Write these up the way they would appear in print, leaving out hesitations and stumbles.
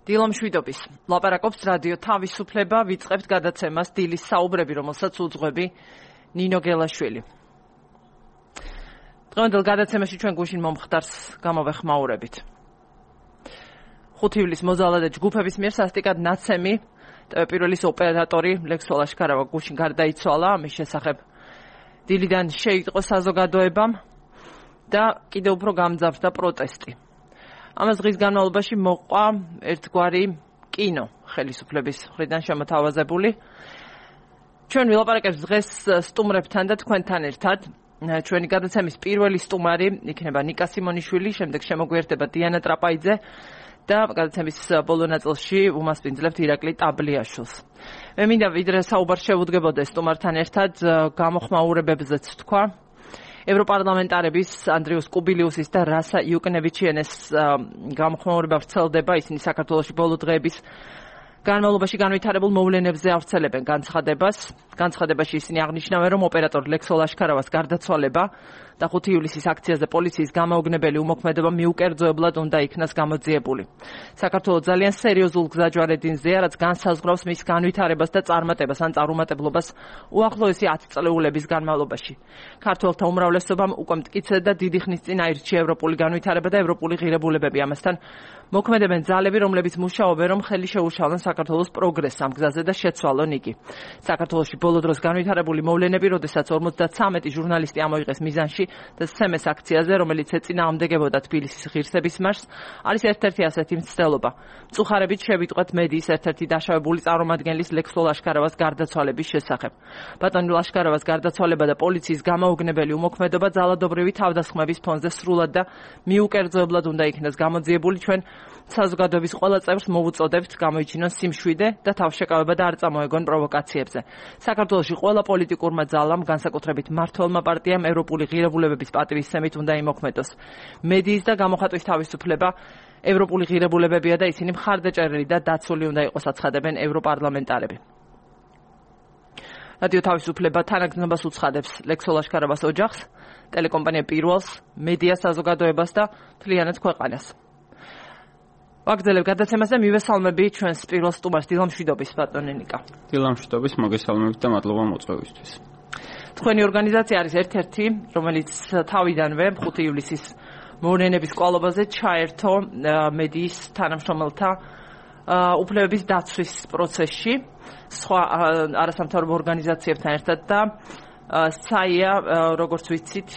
დილამშვიდობის. ლაპარაკობს რადიო თავისუფლება, ვიწყებთ გადაცემას დილის საუბრები, რომელსაც უძღვები ნინო გელაშვილი. დღევანდელ გადაცემაში ჩვენ გუშინ მომხდარს გამოვეხმაურებით. 5 ივლისს მოძალადე ჯგუფების მიერ სასტიკად ნაცემი პირველის ოპერატორი ლექსო ლაშქარავა გუშინ გარდაიცვალა, ამის შესახებ დილიდან შეიტყო საზოგადოებამ და კიდევ უფრო გამძაფრდა პროტესტი. ამას დღის განმავლობაში მოყვა ერთგვარი კინო ხელისუფლების მხრიდან შემოთავაზებული. ჩვენ ვილაპარაკებთ დღეს სტუმრებთან და თქვენთან ერთად. ჩვენი გადაცემის პირველი სტუმარი იქნება ნიკა სიმონიშვილი, შემდეგ შემოგვიერთება დიანა ტრაპაიძე და გადაცემის ბოლო ნაწილში უმასპინძლებთ ირაკლი ტაბლიაშვილს. მე მინდა ვიდრე საუბარ შევუდგებოდეს სტუმართან ერთად გამოხმაურებებზეც თქვა. ევროპარლამენტარების ანდრიუს კუბილიუსის და რასა იუკნევიჩიანეს გამოხმაურება ვრცელდება, ისინი საქართველოში ბოლო დღეების განმავლობაში განვითარებულ მოვლენებზე ავრცელებენ განცხადებაში ისინი აღნიშნავენ, რომ ოპერატორ ლექსო ლაშქარავას გარდაცვალება და 5 ივლისის აქციაზე პოლიციის გამაოგნებელი უმოქმედობა მიუკერძოებლად უნდა იქნას გამოძიებული. საქართველოს ძალიან სერიოზულ გზაჯვარედინზეა, რაც განსაზღვრავს მის განვითარებას და წარმატებას ან წარუმატებლობას უახლოესი 10 წლეულების განმავლობაში. ქართველთა უმრავლესობამ უკვე მტკიცედ და დიდი ხნის წინ აირჩია ევროპული განვითარება და ევროპული ღირებულებები. ამასთან მოქმედებენ ძალები, რომლებიც მუშაობენ, რომ ხელი შეუშალონ საქართველოს პროგრესს ამ გზაზე და შეცვალონ იგი. საქართველოში ბოლო დროს განვითარებული მოვლენები, როდესაც 53 ჟურნალისტი ამოიღეს მიზანში და სემეს აქციაზე, რომელიც ეწინააღმდეგებოდა თბილისის ღირსების მარშს, არის ერთ-ერთი ასეთი მცდელობა. მწუხარებით შევიტყვეთ მედიის ერთ-ერთი დაშავებული წარმომადგენლის ლექსო ლაშქარავას გარდაცვალების შესახებ. ბატონი ლაშქარავას გარდაცვალება და პოლიციის გამაოგნებელი უმოქმედობა ძალადობრივი თავდასხმების ფონზე სრულად და მიუკერძოებლად უნდა იქნას გამოძიებული. ჩვენ საზოგადოების ყველა წევრს მოვუწოდებთ გამოიჩინონ სიმშვიდე და თავშეკავება და არ წამოეგონ პროვოკაციებზე. საქართველოში ყველა პოლიტიკურმა ძალამ, განსაკუთრებით მმართველმა პარტიამ ევროპული ღირებულებების პატივისცემით უნდა იმოქმედოს. მედიის და გამოხატვის თავისუფლება ევროპული ღირებულებებია და ისინი მხარდაჭერილი და დაცული უნდა იყოს, აცხადებენ ევროპარლამენტარები. რადიო თავისუფლება თანაგრძნობას უცხადებს ლექსო ლაშქარავას ოჯახს, ტელეკომპანია პირველს, მედია საზოგადოებას და მთლიანად ქვეყანას. ვაგრძელებ გადაცემას და მივესალმები ჩვენს პირველ სტუმარს დილამშვიდობის ბატონი ნიკა. დილამშვიდობის, მოგესალმებით და მადლობა მოწვევისთვის. თქვენი ორგანიზაცია არის ერთ-ერთი, რომელიც თავიდანვე 5 ივლისის მოვლენების კვალობაზე ჩაერთო მედიის თანამშრომელთა უფლებების დაცვის პროცესში სხვა არასამთავრობო ორგანიზაციებთან ერთად და საია, როგორც ვიცით,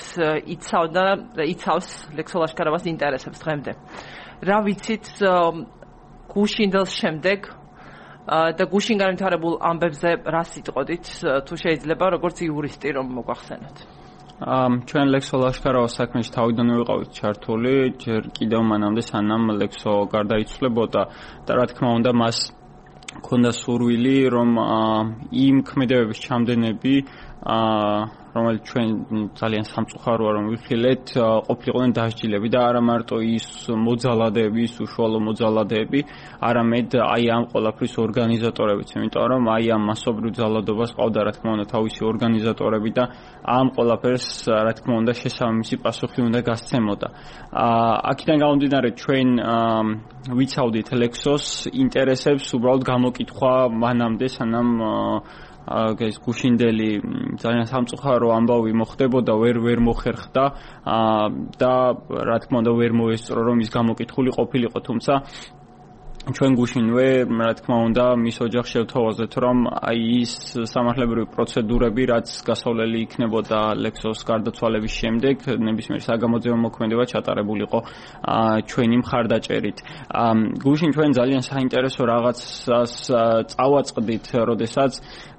იცავს ლექსო ლაშქარავას ინტერესებს დღემდე. რა ვიცით გუშინდელს შემდეგ და გუშინ განვითარებულ ამბებზე რა სიტყოდით, თუ შეიძლება როგორც იურისტი რომ მოგვახსენოთ. ჩვენ ლექსო ლაშქარავას საქმეში თავიდანვე ვიყავით ჩართული, ჯერ კიდევ მანამდე სანამ ლექსო გარდაიცვლებოდა და რა თქმა უნდა მას ჰქონდა სურვილი, რომ იმ ქმედებების ჩამდენები რომელიც ჩვენ ძალიან სამწუხაროა რომ ვიხილეთ, ყოფილიყვნენ დასჯილები და არა მარტო ის მოძალადეები, ის უშუალო მოძალადეები, არამედ აი ამ ყველაფრის ორგანიზატორებიც, იმიტომ რომ აი ამ მასობრივ ძალადობას ყავდა რა თქმა უნდა თავისი ორგანიზატორები და ამ ყველაფერს რა თქმა უნდა შესაბამისი პასუხი უნდა გასცემოდა. აქედან გამომდინარე ჩვენ ვიცავდით ლექსოს ინტერესებს უბრალოდ გამოკითხვა მანამდე სანამ ეს გუშინდელი ძალიან სამწუხარო ამბავი მოხდებოდა, ვერ მოხერხდა და რა თქმა უნდა ვერ მოესწრო რომ ის გამოკითხული ყოფილიყო, თუმცა ჩვენ გუშინვე რა თქმა უნდა მის ოჯახს შევთავაზეთ, რომ აი ის სამართლებრივი პროცედურები, რაც გასავლელი იქნებოდა ლექსოს გარდაცვალების შემდეგ, ნებისმიერ საგამოძიებო მოქმედება ჩატარებულიყო ჩვენი მხარდაჭერით. გუშინ ჩვენ ძალიან საინტერესო რაღაცას წავაწყდით, როდესაც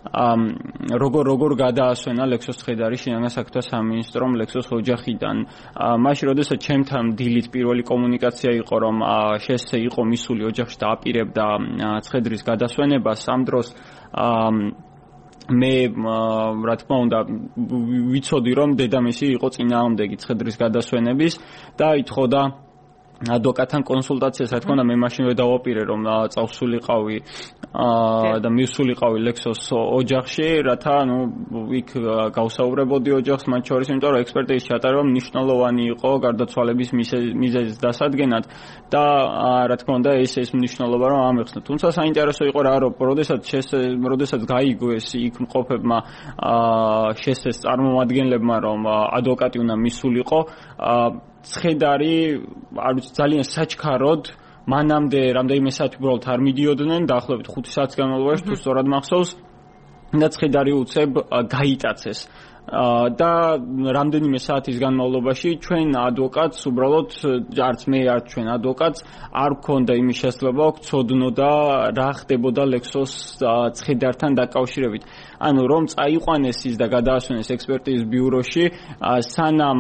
როგორ გადაასვენა ლექსოს ცხედარი შინაგან საქმეთა სამინისტრომ ლექსოს ოჯახიდან. მაშინ როდესაც ჩემთან დილით პირველი კომუნიკაცია იყო, რომ შესე იყო მისული ოჯახში და აპირებდა ცხედრის გადასვენებას, ამ დროს მე რა თქმა უნდა ვიცოდი, რომ დედამისი იყო წინააღმდეგი ცხედრის გადასვენების და ითხოვდა ადვოკატთან კონსულტაციას, რა თქმა უნდა მე მაშინვე დავაპირე, რომ წავსულიყავი და მივსულიყავი ლექსოს ოჯახში, რათა იქ გავსაუბრებოდი ოჯახს მათ შორის, იმიტომ რომ ექსპერტიზის ჩატარება მნიშვნელოვანი იყო გარდაცვალების მიზეზის დასადგენად და რა თქმა უნდა ეს მნიშვნელობა რომ ამეხსნა. თუმცა საინტერესო იყო რა რომ როდესაც გაიგო ეს იქ მყოფებმა შესეს წარმომადგენლებმა რომ ადვოკატი უნდა მისულიყო, ცხედარი არ ვიცი ძალიან საჩქაროდ მანამდე რამდენიმე საათი უბრალოდ არ მიდიოდნენ, დაახლოებით 5 საათის განმავლობაში თუ სწორად მახსოვს და ცხედარი უცებ გაიტაცეს. და რამდენიმე საათის განმავლობაში ჩვენ ადვოკატს უბრალოდ არც მე არც ჩვენ ადვოკატს არ გქონდა იმის შესაძლებლობა ვცოდნოდა რა ხდებოდა ლექსოს ცხედართან დაკავშირებით. ანუ რომ წაიყვანეს ის და გადაასვენეს ექსპერტიზის ბიუროში, სანამ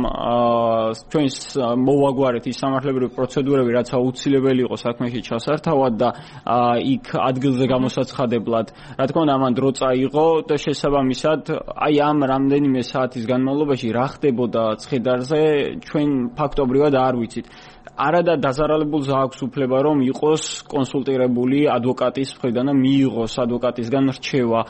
ჩვენს მოვაგვარეთ ის სამართლებრივი პროცედურები, რაც აუცილებელი იყო საქმეში ჩასართავად და იქ ადგილზე გამოსაცხადებლად. რა თქმა უნდა, ამან დრო წაიღო და შესაბამისად აი ამ რამდენიმე საათის განმავლობაში რა ხდებოდა ცხედარზე ჩვენ ფაქტობრივად არ ვიცით. არადა დაზარალებულს აქვს უფლება რომ იყოს კონსულტირებული ადვოკატის მხრიდან და მიიღოს ადვოკატისგან რჩევა.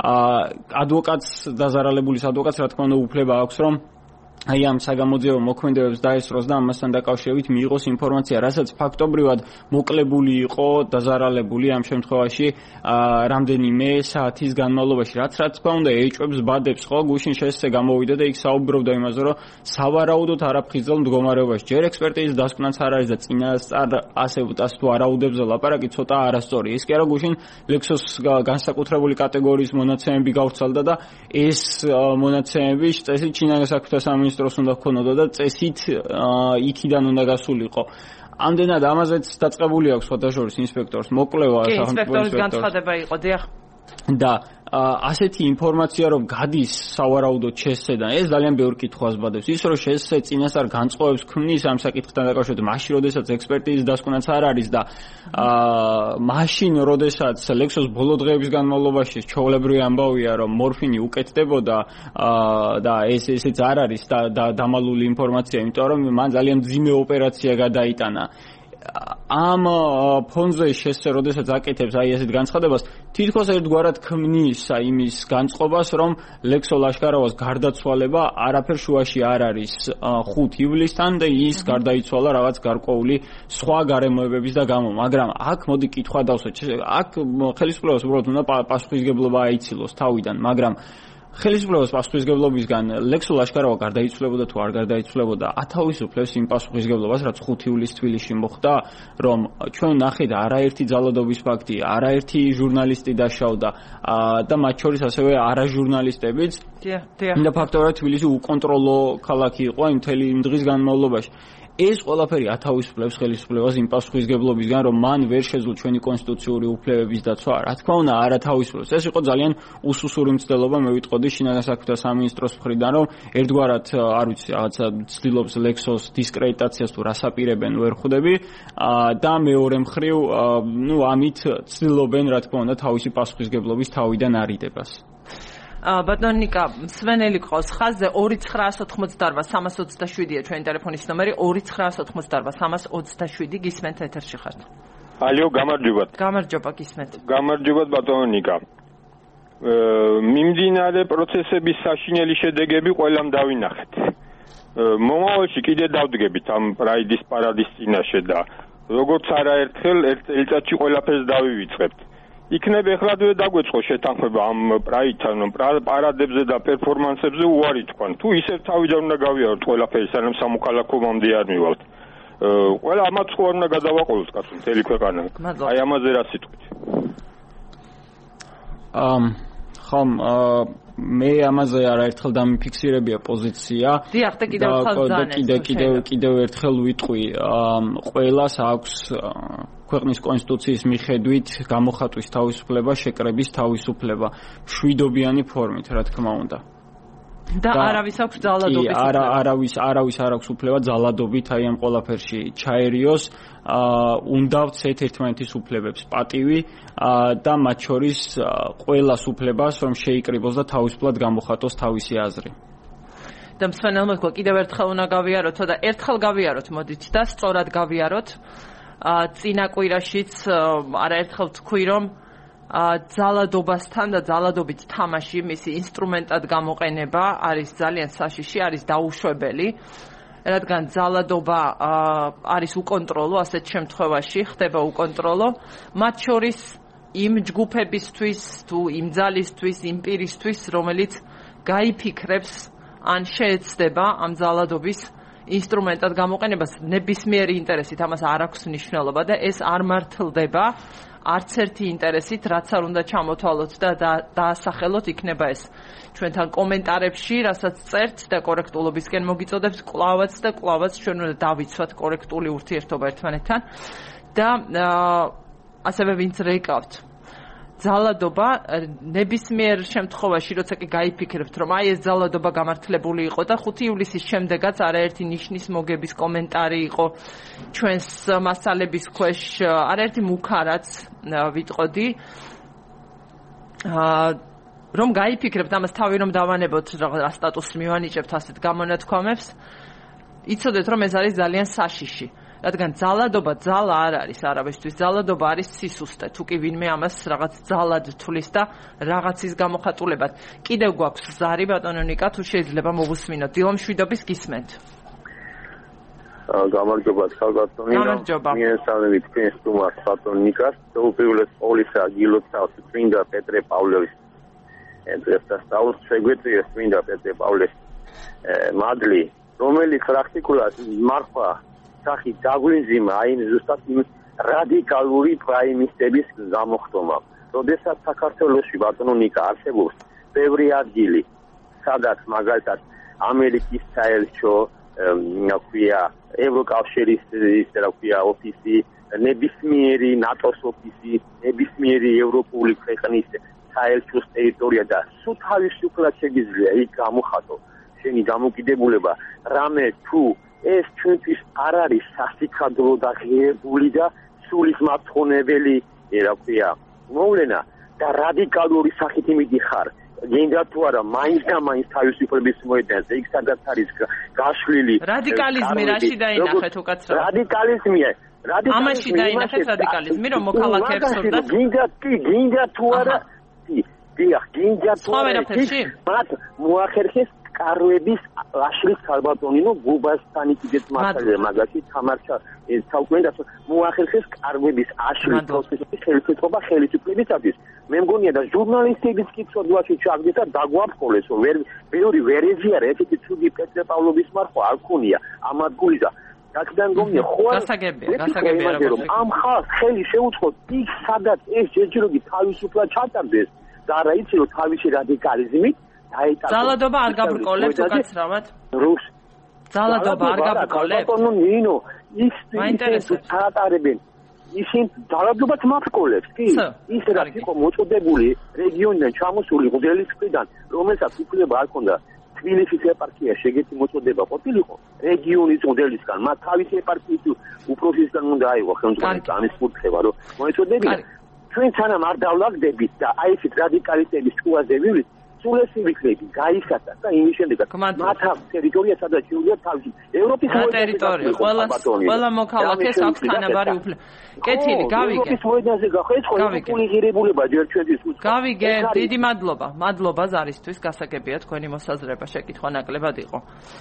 ადვოკატს დაზარალებულის ადვოკატს რა თქმა უნდა უფლება აქვს რომ აი ამ საგამოძიებო მოქმედებებს დაესწროს და ამასთან დაკავშირებით მიიღოს ინფორმაცია, რასაც ფაქტობრივად მოკლებული იყო დაზარალებული ამ შემთხვევაში რამდენიმე საათის განმავლობაში. რაც თქმა უნდა ეჭვებს ბადებს ხო, გუშინ შესე გამოვიდა და იქ საუბრობდა იმაზე, რომ სავარაუდოდ არაფხიზელ მდგომარეობაში. ჯერ ექსპერტიზის დასკვნაც არ არის და წინასწარ ასე თუ არაუდებზე ლაპარაკი ცოტა არასწორი. ის კი არა გუშინ ლექსოს განსაკუთრებული კატეგორიის მონაცემები გავრცელდა და ეს მონაცემები წესით ჩინეთის საქმეთა სამინისტროს უნდა ქონოდა და წესით იქიდან უნდა გასულიყო. ამდენად ამაზეც დაწყებული აქვს სხვადასხვა ინსპექტორს მოკვლევა სახელმწიფო ინსპექტორის განცხადება იყო, დიახ. და ასეთი ინფორმაცია რომ გადის სავარაუდოდ შესედან, ეს ძალიან ბევრ კითხვას ბადებს. ის რომ შესე წინასწარ განწყობებს ქმნის ამ საკითხთან დაკავშირებით, მაშინ როდესაც ექსპერტიზის დასკვნაც არ არის და მაშინ როდესაც ლექსოს ბოლო დღეების განმავლობაში ჩვეულებრივი ამბავია რომ მორფინი უკეთდებოდა და ესეც არ არის დამალული ინფორმაცია, იმიტომ რომ მან ძალიან მძიმე ოპერაცია გადაიტანა. ამ ფონზე შესე როდესაც აკეთებს აი ესეთ განცხადებას, თითქოს ერთგვარად ქმნის იმის განწყობას, რომ ლექსო ლაშქაროვას გარდაცვალება არაფერ შუაში არ არის 5 ივლისთან და ის გარდაიცვალა რაღაც გარკვეული სხვა გარემოებების და გამო. მაგრამ აქ მოდი კითხვა დავსვათ. აქ ხელისუფლებას უბრალოდ უნდა პასუხისგებლობა აიცილოს თავიდან, მაგრამ ხელისუფლებას პასუხისგებლობისგან ლექსო ლაშქაროვა გარდაიცვლებოდა თუ არ გარდაიცვლებოდა, ათავისუფლებს იმ პასუხისგებლობას, რაც 5 ივლისს თბილისში მოხდა, რომ ჩვენ ნახეთ არაერთი ძალადობის ფაქტი, არაერთი ჟურნალისტი დაშავდა და მათ შორის ასევე არაჟურნალისტებიც. და ფაქტობრივად თბილისი უკონტროლო ქალაქი იყო იმ მთელი დღის განმავლობაში. ეს ყველაფერი ათავისუფლებს ხელისუფლებას იმ პასუხისგებლობისგან, რომ მან ვერ შეძლო ჩვენი კონსტიტუციური უფლებების დაცვა. რა თქმა უნდა, არ ათავისუფლებს. ეს იყო ძალიან უსუსური მცდელობა, მე ვიტყოდი შინაგან საქმეთა სამინისტროს მხრიდან, რომ ერთგვარად, არ ვიცი, რაღაცა ცდილობს ლექსოს დისკრედიტაციას თუ რასაპირებენ ვერ ხვდები და მეორე მხრივ, ამით ცდილობენ, რა თქმა უნდა, თავისი პასუხისგებლობის თავიდან არიდებას. ბატონიკა, სვენელი ყავს ხაზზე 2988327-ია ჩვენი ტელეფონის ნომერი 2988327 გისმენთ ეთერში ხართ. ალო, გამარჯობათ. გამარჯობა, გისმენთ. გამარჯობათ ბატონიკა. მიმდინარე პროცესების საშინელი შედეგები ყველამ დავინახეთ. მომავალში კიდე დავდგებით ამ პრაიდის პარადის წინაშე და როგორც არაერთხელ ერთ წელიწადში ყველაფერს დავივიწყებთ. იქნებ ეხლადვე დაგვეწყო შეთანხმება ამ პრაიდთან, პარადებზე და პერფორმანსებზე უარი თქვან. თუ ისევ თავიდან უნდა გავიაროთ ყველაფერი, სანამ სამოქალაქომამდე არ მივალთ. ყველა ამაც ხო არ უნდა გადავაყოლოთ კაცო მთელი ქვეყანა. აი ამაზე რა სიტყვით? ხომ მე ამაზე არაერთხელ დამიფიქსირებია პოზიცია. დიახ, და კიდევ ერთხელ ვიტყვი, ყველას აქვს ქვეყნის კონსტიტუციის მიხედვით გამოხატვის თავისუფლება, შეკრების თავისუფლება, მშვიდობიანი ფორმით, რა თქმა უნდა. და არავის აქვს ძალადობის უფლება. არავის არ აქვს უფლება ძალადობით აი ამ ყველაფერში ჩაერიოს. უნდა ვცეთ ერთმანეთის უფლებებს პატივი და მათ შორის ყველას უფლებას, რომ შეიკრიბოს და თავისუფლად გამოხატოს თავისი აზრი. და მსვენელმა თქვა კიდევ ერთხელ უნდა გავიაროთ და ერთხელ გავიაროთ, მოდით და სწორად გავიაროთ. წინა კვირაშიც არაერთხელ თქვი, რომ ძალადობასთან და ძალადობით თამაში მისი ინსტრუმენტად გამოყენება არის ძალიან საშიში, არის დაუშვებელი, რადგან ძალადობა არის უკონტროლო, ასეთ შემთხვევაში ხდება უკონტროლო, მათ შორის იმ ჯგუფებისთვის თუ იმ ძალისთვის, იმ პირისთვის, რომელიც გაიფიქრებს ან შეეცდება ამ ძალადობის ინსტრუმენტად გამოყენებას, ნებისმიერი ინტერესით ამას არ აქვს მნიშვნელობა და ეს არ მართლდება არც ერთი ინტერესით, რაც არ უნდა ჩამოთვალოთ და დაასახელოთ, იქნება ეს ჩვენთან კომენტარებში, რასაც წერთ და კორექტულობისკენ მოგიწოდებს კლავაც ჩვენ უნდა დავიცვათ კორექტული ურთიერთობა ერთმანეთთან და ასევე ვინც რეკავთ ძალადობა ნებისმიერ შემთხვევაში, როცა კი გაიფიქრებთ, რომ აი ეს ძალადობა გამართლებული იყო და 5 ივლისის შემდეგაც არაერთი ნიშნის მოგების კომენტარი იყო ჩვენს მასალების ქვეშ, არაერთი მუქა რაც ვიტყოდი, რომ გაიფიქრებთ ამას თავი რომ დავანებოთ რა სტატუსს მივანიჭებთ ასეთ გამონათქვამებს, იცოდეთ რომ ეს არის ძალიან საშიში. რადგან ძალადობა ძალა არ არის არავისთვის, ძალადობა არის სისუსტე, თუ კი ვინმე ამას რაღაც ძალად თვლის და რაღაცის გამოხატულებად. კიდევ გვაქვს ზარი ბატონო ნიკა, თუ შეიძლება მოვუსმინოთ. დილომშვიდობის გისმენთ. გამარჯობა ხალბატონი. გამარჯობა. მიესალმებით თქვენ სტუმარს ბატონ ნიკას, უპირველეს ყოვლისა გილოცავთ წმინდა პეტრე პავლეს დღესასწაულს შეგვეწიეს წმინდა პეტრე პავლეს მადლი, რომელიც პრაქტიკულად მარხვა სახი დაგვინძიმა აი ზუსტად იმ რადიკალური პრაიმისტების გამოხდომა. როდესაც საქართველოში ბატონო ნიკა არსებობს ბევრი ადგილი, სადაც მაგალითად ამერიკის საელჩო, ევროკავშირის ოფისი, ნებისმიერი ნატოს ოფისი, ნებისმიერი ევროპული ქვეყნის საელჩოს ტერიტორია და სულ თავისუფლად შეგიძლია იქ გამოხატო შენი დამოკიდებულება, რამე თუ ეს ჩვენთვის არ არის სასიკადრო და ღირებული და სულისმარცხონებელი, მოვლენა და რადიკალური სახით იმიდი ხარ. გინდა თუ არა, მაინც და მაინც თავისუფლების მოედანზე, იქ სადაც არის გაშლილი რადიკალიზმი, რაში დაინახეთ უკაცრავად? რადიკალიზმია. ამაში დაინახეთ რადიკალიზმი, რომ მოქალაქეებს ურდათ? გინდა თუ არა, გინდა თუ არა, მათ მოახერხეს კარვების ლაშლის ხალბატონინო გუბასთანი კიდეც მასალია მაგაში თამარჩა თაუკვენდა მოახერხეს კარვების აშლის პროცესის ხელისუფლება ხელისუფლებისათვის. მე მგონია და ჟურნალისტების კითხვაში ჩაგდეთ და დაგვაფრთხილეს, რომ ბევრი ვერეზიარა ესეთი ცუდი პეტრე პავლოვის მარხვა არ ქონია ამ ადგილზე. რადგან მგონია ხო გასაგებია რომ ამ ხალხს ხელი შეუწყოთ იქ სადაც ეს ჯერჯერობით თავისუფლად ჩატარდეს და არა იცი რომ თავისი რადიკალიზმით ძალადობა არ გაბრკოლებს უკაცრავად? ძალადობა არ გაბრკოლებს? ბატონო ნინო, ის საატარებენ. ისინი ძალადობაც მაბრკოლებს, კი? ის რაც იყო მოწოდებული რეგიონიდან ჩამოსული მოდელისკიდან, რომელსაც უფლება არ ჰქონდა თბილისის ეპარქია შეგეთი მოწოდება ყოფილიყო რეგიონის მოდელისგან, მათ თავისი ეპარქიის უფროსისგან უნდა აიღო ხელმძღვანელობა ამის კურთხევა, რომ მოეწოდებინა. ჩვენ სანამ არ დავლაგდებით და აი ეს რადიკალისტების სკოლაზე ვივლით, სულესი ვიქნები, გაიხატა და იმის შემდეგაც მათ ამ ტერიტორიას სადაც შეუძლიათ თავისი ევროპის ტერიტორია, ყველა მოქალაქეს აქვს თანაბარი უფლება. კეთილი, გავიგე. ევროპის მოედანზე გახო, ეს ხო ევროპული ღირებულება ჯერ ჩვენთვის. გავიგე, დიდი მადლობა. მადლობა ზარისთვის, გასაგებია თქვენი მოსაზრება, შეკითხვა ნაკლებად იყო.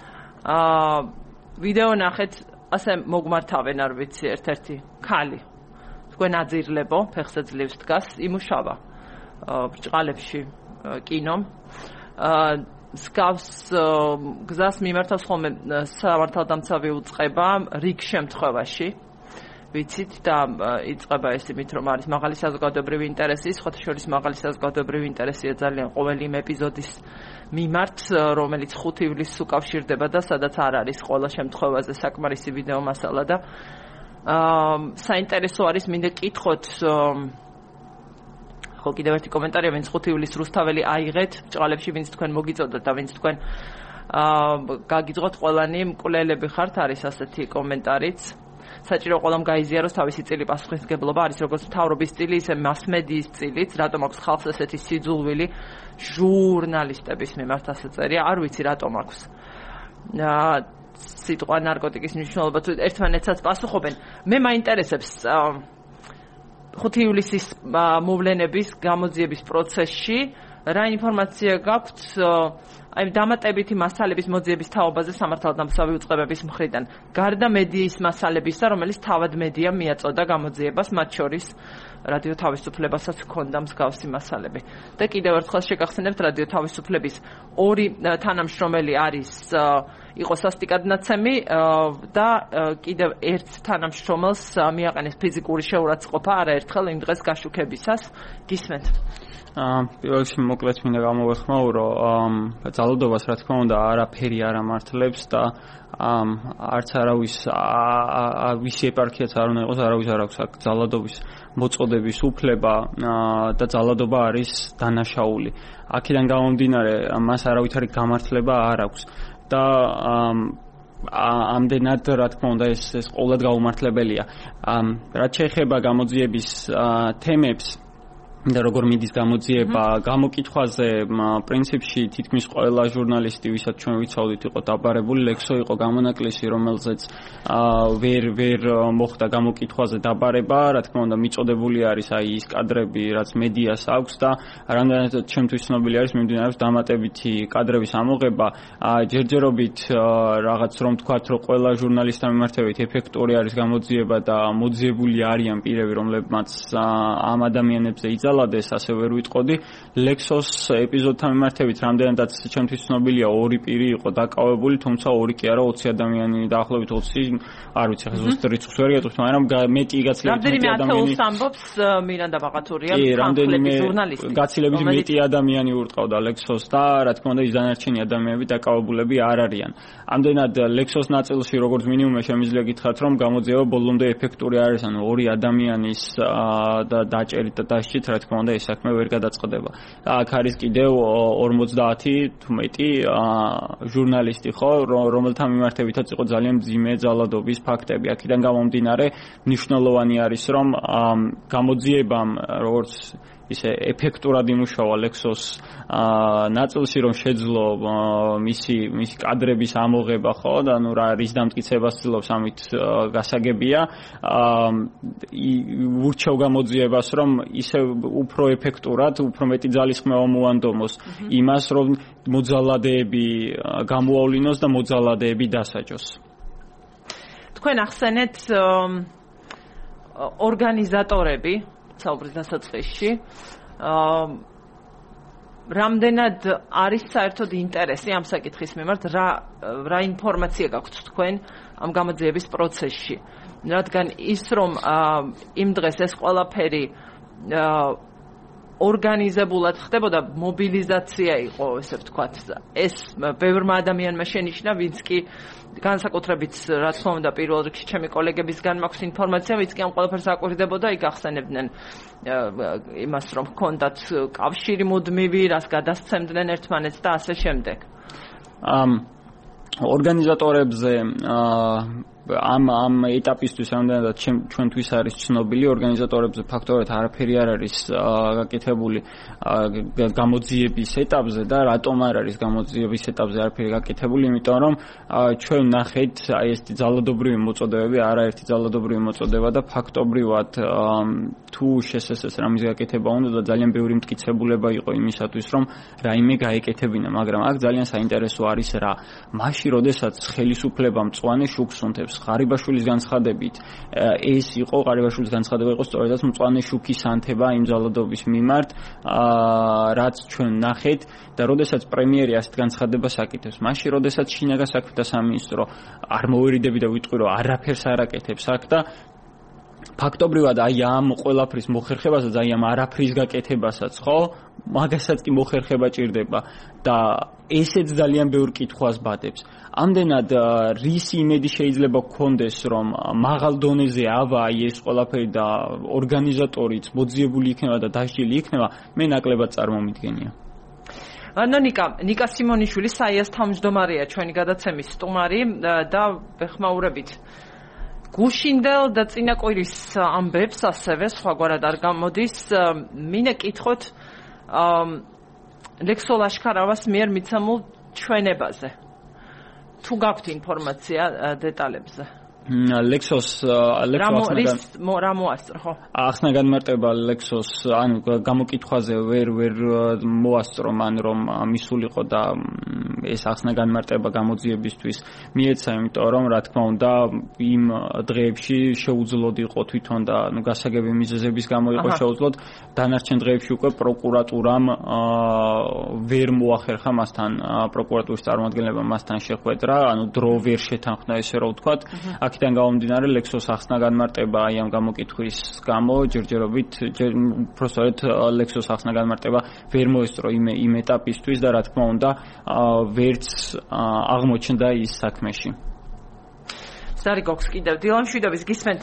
ვიდეო ნახეთ, ასე მოგმართავენ, არ ვიცი, ერთ-ერთი ქალი. თქვენ აძირლებო, ფეხზე ძლივს დგას, იმუშავა ბრჭყალებში კინომ. სკავს გზას მიმართავს ხოლმე სამართალდამცავი უწყება რიგ შემთხვევაში. ვიცით და იწყება ეს იმით, რომ არის მაღალი საზოგადოებრივი ინტერესი, სხვათა შორის მაღალი საზოგადოებრივი ინტერესია ძალიან ყოველი იმ ეპიზოდის მიმართ, რომელიც 5 ივლისს უკავშირდება და სადაც არ არის ყველა შემთხვევაზე საკმარისი ვიდეო მასალა და საინტერესო არის მინდა კითხოთ ხო კიდევ ერთი კომენტარია, ვინც 5 ივლისს რუსთაველი აიღეთ ბჭყალებში, ვინც თქვენ მოგიწოდოთ და ვინც თქვენ გაგიძღოთ ყველანი მკვლელები ხართ, არის ასეთი კომენტარიც. საჭირო ყველამ გაიზიაროს თავისი წილი პასუხისმგებლობა არის როგორც მთავრობის წილი, ისე მასმედიის წილიც, რატომ აქვს ხალხს ესეთი სიძულვილი ჟურნალისტების მიმართ ასე წერია, არ ვიცი რატომ აქვს. სიტყვა ნარკოტიკის მნიშვნელობა თუ ერთმანეთსაც პასუხობენ. მე მაინტერესებს 5 ივლისის მოვლენების გამოძიების პროცესში რა ინფორმაცია გაქვთ აი დამატებითი მასალების მოძიების თაობაზე სამართალდამცავი უწყებების მხრიდან გარდა მედიის მასალებისა, რომელიც თავად მედიამ მიაწოდა გამოძიებას, მათ შორის რადიო თავისუფლებასაც ჰქონდა მსგავსი მასალები. და კიდევ ერთხელ შეგახსენებთ რადიო თავისუფლების 2 თანამშრომელი იყო სასტიკადნაცემი და კიდევ ერთ თანამშრომელს მიაყენეს ფიზიკური შეურაცხყოფა არაერთხელ იმ დღეს გაშუქებისას. გისმენთ. პირველ რიგში მოკლედ მინდა გამოვეხმაო, რომ ძალადობას რა თქმა უნდა არაფერი არ ამართლებს და არც არავის ვისი ეპარქიაც არ უნდა იყოს, არავის არ აქვს აქ ძალადობის მოწოდების უფლება და ძალადობა არის დანაშაული. აქედან გამომდინარე, მას არავითარი გამართლება არ აქვს და ამდენად რა თქმა უნდა ეს ყოველად გაუმართლებელია. რაც შეეხება გამოძიების თემებს და როგორ მიდის გამოძიება, გამოკითხვაზე პრინციპში თითქმის ყველა ჟურნალისტი, ვისაც ჩვენ ვიცავდით, იყო დაბარებული. ლექსო იყო გამონაკლისი, რომელზეც ვერ მოხდა გამოკითხვაზე დაბარება. რა თქმა უნდა, მიწოდებული არის აი ის კადრები, რაც მედიას აქვს და რამდენადაც ჩემთვის ცნობილი არის, მიმდინარეობს დამატებითი კადრების ამოღება. ჯერჯერობით რაღაც რომ თქვათ, რომ ყველა ჟურნალისტთან მიმართებით ეფექტური არის გამოძიება და მოძიებული არიან პირები, რომლებმაც ამ ადამიანებზე იზალადეს, ასე ვერ ვიტყოდი. ლექსოს ეპიზოდთან მიმართებით რამდენადაც ჩემთვის ცნობილია 2 პირი იყო დაკავებული, თუმცა 2 კი არა 20 ადამიანი, დაახლოებით 20, არ ვიცი, ხა ზუსტ რიცხვს ვერ გეტყვით, მაგრამ მეტი გაცილებით რამდენიმე ათეულს ამბობს მირანდა ბაყათურია, რამდენიმე გაცილებით მეტი ადამიანი ურტყავდა ლექსოს და რა თქმა უნდა ის დანარჩენი ადამიანები დაკავებულები არ არიან. ამდენად ლექსოს ნაწილში როგორც მინიმუმ შემიძლია გითხრათ, რომ გამოძიება ბოლომდე ეფექტური არის, ანუ 2 ადამიანის და დაჭერით და დასჭით რა თქმა უნდა ეს საქმე ვერ გადაწყდება. და აქ არის კიდევ 50 თუ მეტი ჟურნალისტი, ხო, რომელთა მიმართებითაც იყო ძალიან მძიმე ძალადობის ფაქტები. აქედან გამომდინარე, მნიშვნელოვანი არის, რომ გამოძიებამ როგორც ისე ეფექტურად იმუშავა ლექსოს ნაწილში, რომ შეძლო მისი კადრების ამოღება, ხო, და ნუ რა რის დამტკიცებას ცდილობს ამით გასაგებია. ურჩევ გამოძიებას, რომ ისე უფრო ეფექტურად, უფრო მეტი ძალისხმევა მოანდომოს იმას, რომ მოძალადეები გამოავლინოს და მოძალადეები დასაჯოს. თქვენ ახსენეთ ორგანიზატორები საუბრის დასაწყისში, რამდენად არის საერთოდ ინტერესი ამ საკითხის მიმართ, რა ინფორმაცია გაქვთ თქვენ ამ გამოძიების პროცესში, რადგან ის რომ იმ დღეს ეს ყველაფერი ორგანიზებულად ხდებოდა, მობილიზაცია იყო, ესე ვთქვათ, ეს ბევრმა ადამიანმა შენიშნა, ვინც კი განსაკუთრებით რა თქმა უნდა პირველ რიგში ჩემი კოლეგებისგან მაქვს ინფორმაცია, ვინც კი ამ ყველაფერს აკვირდებოდა, იქ ახსენებდნენ იმას, რომ ჰქონდათ კავშირი მუდმივი, რას გადასცემდნენ ერთმანეთს და ასე შემდეგ. ორგანიზატორებზე ამ ეტაპისთვის რამდენადაც ჩვენთვის არის ცნობილი, ორგანიზატორებზე ფაქტობრივად არაფერი არ არის გაკეთებული გამოძიების ეტაპზე და რატომ არ არის გამოძიების ეტაპზე არაფერი გაკეთებული, იმიტომ რომ ჩვენ ვნახეთ აი ეს ძალადობრივი მოწოდებები, არაერთი ძალადობრივი მოწოდება და ფაქტობრივად თუ შესაძლოა რამის გაკეთება უნდა და ძალიან ბევრი მტკიცებულება იყო იმისათვის, რომ რაიმე გაეკეთებინა, მაგრამ აქ ძალიან საინტერესო არის რა. მაშინ, როდესაც ხელისუფლება მწვანე შუქს უნთებს ღარიბაშვილის განცხადებით, ეს იყო ღარიბაშვილის განცხადება იყო სწორედაც მწვანე შუქის ანთება იმ ძალადობის მიმართ, რაც ჩვენ ნახეთ და როდესაც პრემიერი ასეთ განცხადებას აკეთებს, მაშინ როდესაც შინაგან საქმეთა სამინისტრო არ მოვერიდები და ვიტყვი რომ არაფერს არ აკეთებს აქ და ფაქტობრივად აი ამ ყველაფრის მოხერხებასაც, აი ამ არაფრის გაკეთებასაც, ხო, მაგასაც კი მოხერხება ჭირდება და ესეც ძალიან ბევრ კითხვას ბადებს. ამდენად რის იმედი შეიძლება გქონდეს, რომ მაღალ დონეზე ავა აი ეს ყველაფერი და ორგანიზატორიც მოძიებული იქნება და დასჯილი იქნება, მე ნაკლებად წარმომიდგენია. ნიკა სიმონიშვილი საიას თავმჯდომარეა ჩვენი გადაცემის სტუმარი და ვეხმაურებით გუშინდელ და წინაკვირის ამბებს ასევე სხვაგვარად არ გამოდის. მინდა კითხოთ ლექსო ლაშქარავას მიერ მიცემულ ჩვენებაზე. თუ გაქვთ ინფორმაცია დეტალებზე? Lexos რა მოასწრო ხო? ახსნა განმარტება Lexos ანუ გამოკითხვაზე ვერ მოასწრო მან რომ მისულიყო და ეს ახსნა განმარტება გამოძიებისთვის მიეცა იმიტომ რომ რა თქმა უნდა იმ დღეებში შეუძლოდ იყო თვითონ და გასაგები მიზეზების გამო იყო შეუძლოდ დანარჩენ დღეებში უკვე პროკურატურამ ვერ მოახერხა მასთან პროკურატურის წარმომადგენლებმა მასთან შეხვედრა ანუ დრო ვერ შეთანხმდა ესე რომ ვთქვათ აქედან გამომდინარე Lexos ახსნა განმარტება აი ამ გამოკითხვის გამო ჯერჯერობით უბრალოდ Lexos ახსნა განმარტება ვერ მოესწრო იმ ეტაპისთვის და რა თქმა უნდა ვერც აღმოჩნდა ის საქმეში. Სარი გოქს კიდევ დილამ შვიდობის გისმენთ.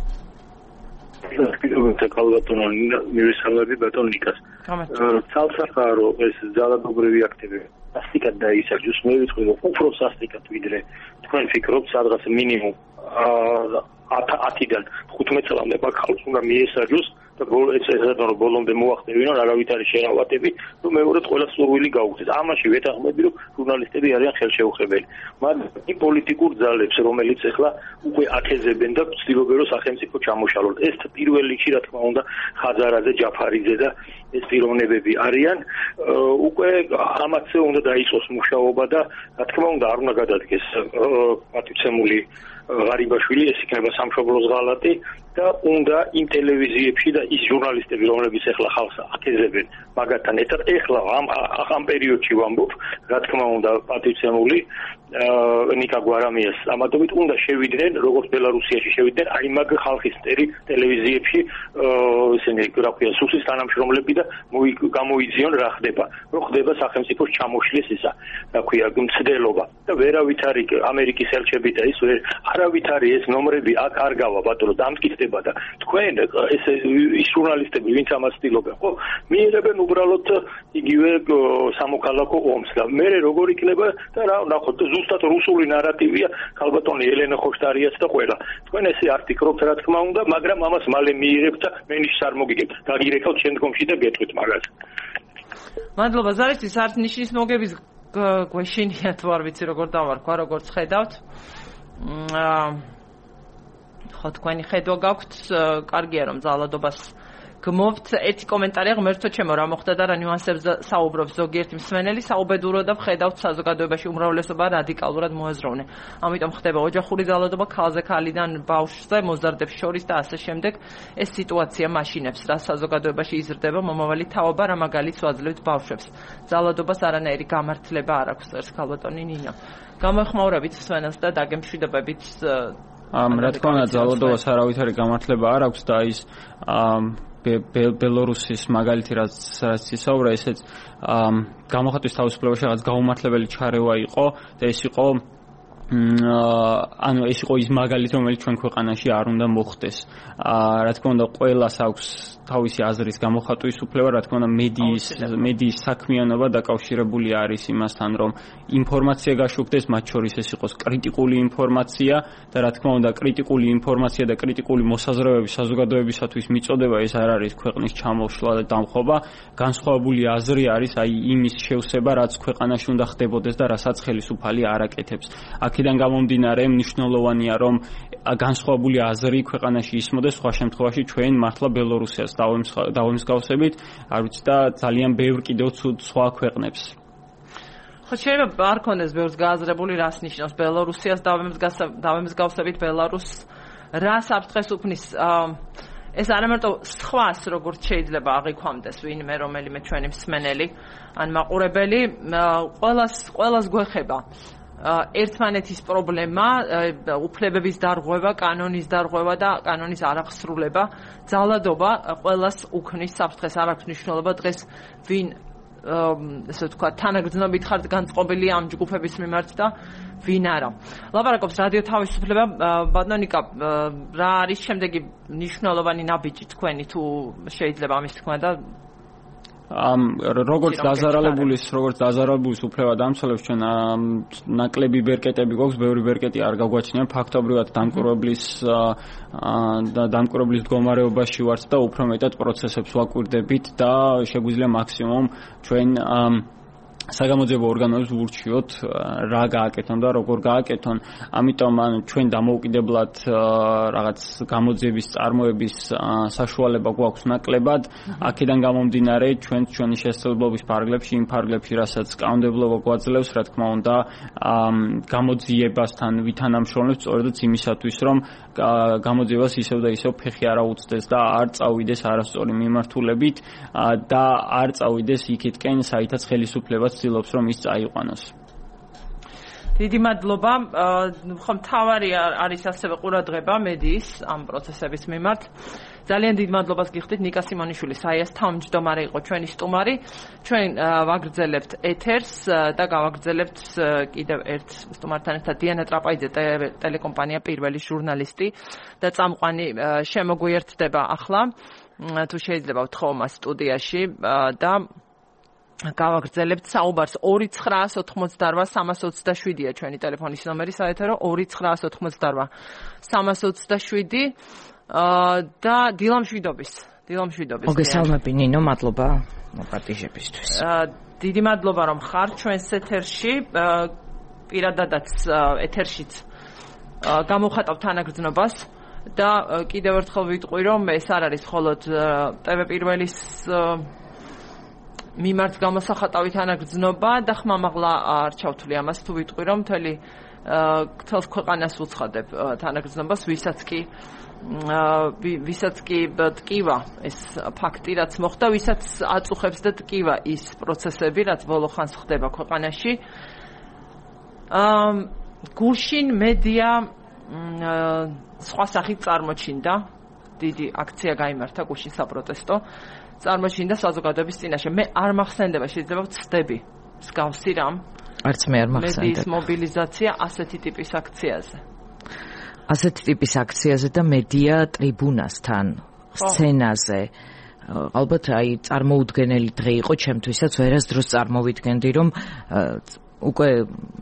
კიდევ კალბატონო მივესალმები ბატონ ნიკას. ცალსახარო ეს ძალადობრივი აქტივი სასტიკად დაისაჯოს მე ვიტყვი რომ უფრო სასტიკად ვიდრე თქვენ ფიქრობთ სადღაც მინიმუმ 10-დან 15 წლამდე ბაქალს უნდა მიესაჯოს და ეცადონ რომ ბოლომდე მოახდევინონ არავით არის შერავატები რომ მეორედ ყველა სურვილი გაუგზეს ამაში ვეთანხმები რომ ჟურნალისტები არიან ხელშეუხებელი მაგრამ იმ პოლიტიკურ ძალებს რომელიც ახლა უკვე აკეზებენ და ცდილობენ რომ სახელმწიფო ჩამოშალონ ეს პირველ რიგში რა თქმა უნდა ხაზარაძე ჯაფარიძე და ეს პიროვნებები არიან უკვე ამათზე უნდა დაიწყოს მუშაობა და რა თქმა უნდა არ უნდა გადადგეს პატივცემული ღარიბაშვილი ეს იქნება სამშობლოს ღალატი და უნდა იმ ტელევიზიებში და ის ჟურნალისტები რომლებიც ახლა ხალხს აკეზებენ მაგათთან ერთად ახლა ამ პერიოდში ვამბობ რა თქმა უნდა პატივცემული ნიკა გვარამიას ამათობით უნდა შევიდნენ როგორც ბელარუსიაში შევიდნენ აი მაგ ხალხის ტელევიზიებში ისინი რა ქვია სუსის თანამშრომლები და გამოიძიონ რა ხდება რომ ხდება სახელმწიფოს ჩამოშლის ისა რა ქვია მცდელობა და ვერავით არის ამერიკის ელჩები და ის არავით არის ეს ნომრები აქ არ გავა ბატონო დამტკიცდება და თქვენ ეს ჟურნალისტები ვინც ამას ცდილობენ ხო მიიღებენ უბრალოდ იგივე სამოქალაქო ომს და მე როგორ იქნება და რა ნახოთ ზუსტად რუსული ნარატივია ქალბატონი ელენა ხოშტარიაც და ყველა თქვენ ესე არ ფიქრობთ რა თქმა უნდა მაგრამ ამას მალე მიიღებთ და მე ნიშს არ მოგიგებთ დაგირეკავთ შემდგომში და გეტყვით მაგას მადლობა ზარისთვის არც ნიშნის მოგების გვეშინია თუ არ ვიცი როგორ დავარქვა როგორც ხედავთ ხო თქვენი ხედვა გაქვთ კარგია რომ ძალადობას გმობთ ერთი კომენტარი ღმერთო ჩემო რა მოხდა და რა ნიუანსებს საუბრობს ზოგიერთი მსმენელი საუბედურო და ხედავთ საზოგადოებაში უმრავლესობა რადიკალურად მოაზროვნე ამიტომ ხდება ოჯახური ძალადობა ქალზე ქალიდან ბავშვზე მოზარდებს შორის და ასე შემდეგ ეს სიტუაცია მაშინებს რა საზოგადოებაში იზრდება მომავალი თაობა რა მაგალითს ვაძლევთ ბავშვებს ძალადობას არანაირი გამართლება არ აქვს ეს ქალბატონი ნინო გამოეხმაურებით მსმენელს და დაგემშვიდობებით რა თქმა უნდა ძალადობას არავითარი გამართლება არ აქვს და ის ბელორუსის მაგალითი რაც ისაუბრა ესეც გამოხატვის თავისუფლებაში რაღაც გაუმართლებელი ჩარევა იყო და ეს იყო ანუ ეს იყო ის მაგალითი რომელიც ჩვენ ქვეყანაში არ უნდა მოხდეს რა თქმა უნდა ყველას აქვს თავისი აზრის გამოხატვის უფლება რა თქმა უნდა მედიის საქმიანობა დაკავშირებული არის იმასთან რომ ინფორმაცია გაშვებდეს მათ შორის ეს იყოს კრიტიკული ინფორმაცია და რა თქმა უნდა კრიტიკული ინფორმაცია და კრიტიკული მოსაზრებები საზოგადოებისათვის მიწოდება ეს არ არის ქვეყნის ჩამოშლა და დამხობა განსხვავებული აზრი არის აი იმის შევსება რაც ქვეყანაში უნდა ხდებოდეს და რასაც ხელისუფალი არ აკეთებს აქედან გამომდინარე მნიშვნელოვანია რომ განსხვავებული აზრი ქვეყანაში ისმოდეს სხვა შემთხვევაში ჩვენ მართლა ბელორუსიას დავემსგავსებით არ ვიცი და ძალიან ბევრ კიდევ სხვა ქვეყნებს ხო შეიძლება არ ქონდეს ბევრს გააზრებული რას ნიშნავს ბელორუსიას დავემსგავსებით ბელარუსს რა საფრთხეს უფნის ეს არ ამარტო სხვას როგორც შეიძლება აღიქვამდეს ვინმე რომელიმე ჩვენი მსმენელი ან მაყურებელი ყველას გვეხება ერთმანეთის პრობლემა, უფლებების დარღვევა, კანონის დარღვევა და კანონის არახსრულება, ძალადობა ყველას უქმნის საფრთხეს არ აქვს მნიშვნელობა დღეს ვინ ესე ვთქვათ თანაგრძნობით ხართ განწყობილი ამ ჯგუფების მიმართ და ვინ არა. ლაპარაკობს რადიო თავისუფლება ბატონიკა რა არის შემდეგი მნიშვნელოვანი ნაბიჯი თქვენი თუ შეიძლება ამის თქმა და როგორც დაზარალებულის უფლება დამცველებს ჩვენ ნაკლები ბერკეტები გვაქვს, ბევრი ბერკეტი არ გაგვაჩნია, ფაქტობრივად დამკვირვებლის მდგომარეობაში ვართ და უფრო მეტად პროცესებს ვაკვირდებით და შეგვიძლია მაქსიმუმ ჩვენ საგამოძიებო ორგანოებს ვურჩიოთ რა გააკეთონ და როგორ გააკეთონ. ამიტომ ჩვენ დამოუკიდებლად რაღაც გამოძიების წარმოების საშუალება გვაქვს ნაკლებად. აქედან გამომდინარე ჩვენი შესაძლებლობის ფარგლებში, იმ ფარგლებში, რასაც კანონმდებლობა გვაძლევს, რა თქმა უნდა, გამოძიებასთან ვითანამშრომლებს სწორედაც იმისათვის, რომ გამოძიებას ისევ და ისევ ფეხი არ აუწდეს და არ წავიდეს არასწორი მიმართულებით და არ წავიდეს იქითკენ, საითაც ხელისუფლებას ცდილობს რომ ის წაიყვანოს. დიდი მადლობა. ხომ თავარი არის ასევე ყურადღება მედიის ამ პროცესების მიმართ. ძალიან დიდ მადლობას გიხდით ნიკა სიმონიშვილის აიას თავმჯდომარე იყო ჩვენი სტუმარი. ჩვენ ვაგრძელებთ ეთერს და გავაგრძელებთ კიდევ ერთ სტუმართან ერთად დიანა ტრაპაიძე ტელეკომპანია პირველი ჟურნალისტი და წამყვანი შემოგვიერთდება ახლა თუ შეიძლება ვთხოვ მას სტუდიაში და გავაგრძელებთ საუბარს 2988327-ია ჩვენი ტელეფონის ნომერი საეთერო 2988327 და დილამშვიდობის. მოგესალმები ნინო, მადლობა მოპატიჟებისთვის. დიდი მადლობა რომ ხართ ჩვენს ეთერში. პირადადაც ეთერშიც გამოვხატავთ თანაგრძნობას და კიდევ ერთხელ ვიტყვი რომ ეს არ არის მხოლოდ TV პირველის მიმართ გამოსახატავი თანაგრძნობა და ხმამაღლა არ ჩავთვლი ამას თუ ვიტყვი რომ მთელს ქვეყანას ვუცხადებ თანაგრძნობას ვისაც კი ტკივა ეს ფაქტი რაც მოხდა ვისაც აწუხებს და ტკივა ის პროცესები რაც ბოლო ხანს ხდება ქვეყანაში. გუშინ მედია სხვა სახით წარმოჩინდა დიდი აქცია გაიმართა გუშინ საპროტესტო წარმოჩინდა საზოგადოების წინაშე. მე არ მახსენდება, შეიძლება ვცდები მსგავსი რამ. არც მე არ მახსენდება. მედიის მობილიზაცია ასეთი ტიპის აქციაზე. ასეთი ტიპის აქციაზე და მედია ტრიბუნასთან, სცენაზე. ალბათ აი წარმოუდგენელი დღე იყო ჩემთვისაც, ვერასდროს წარმოვიდგენდი რომ უკვე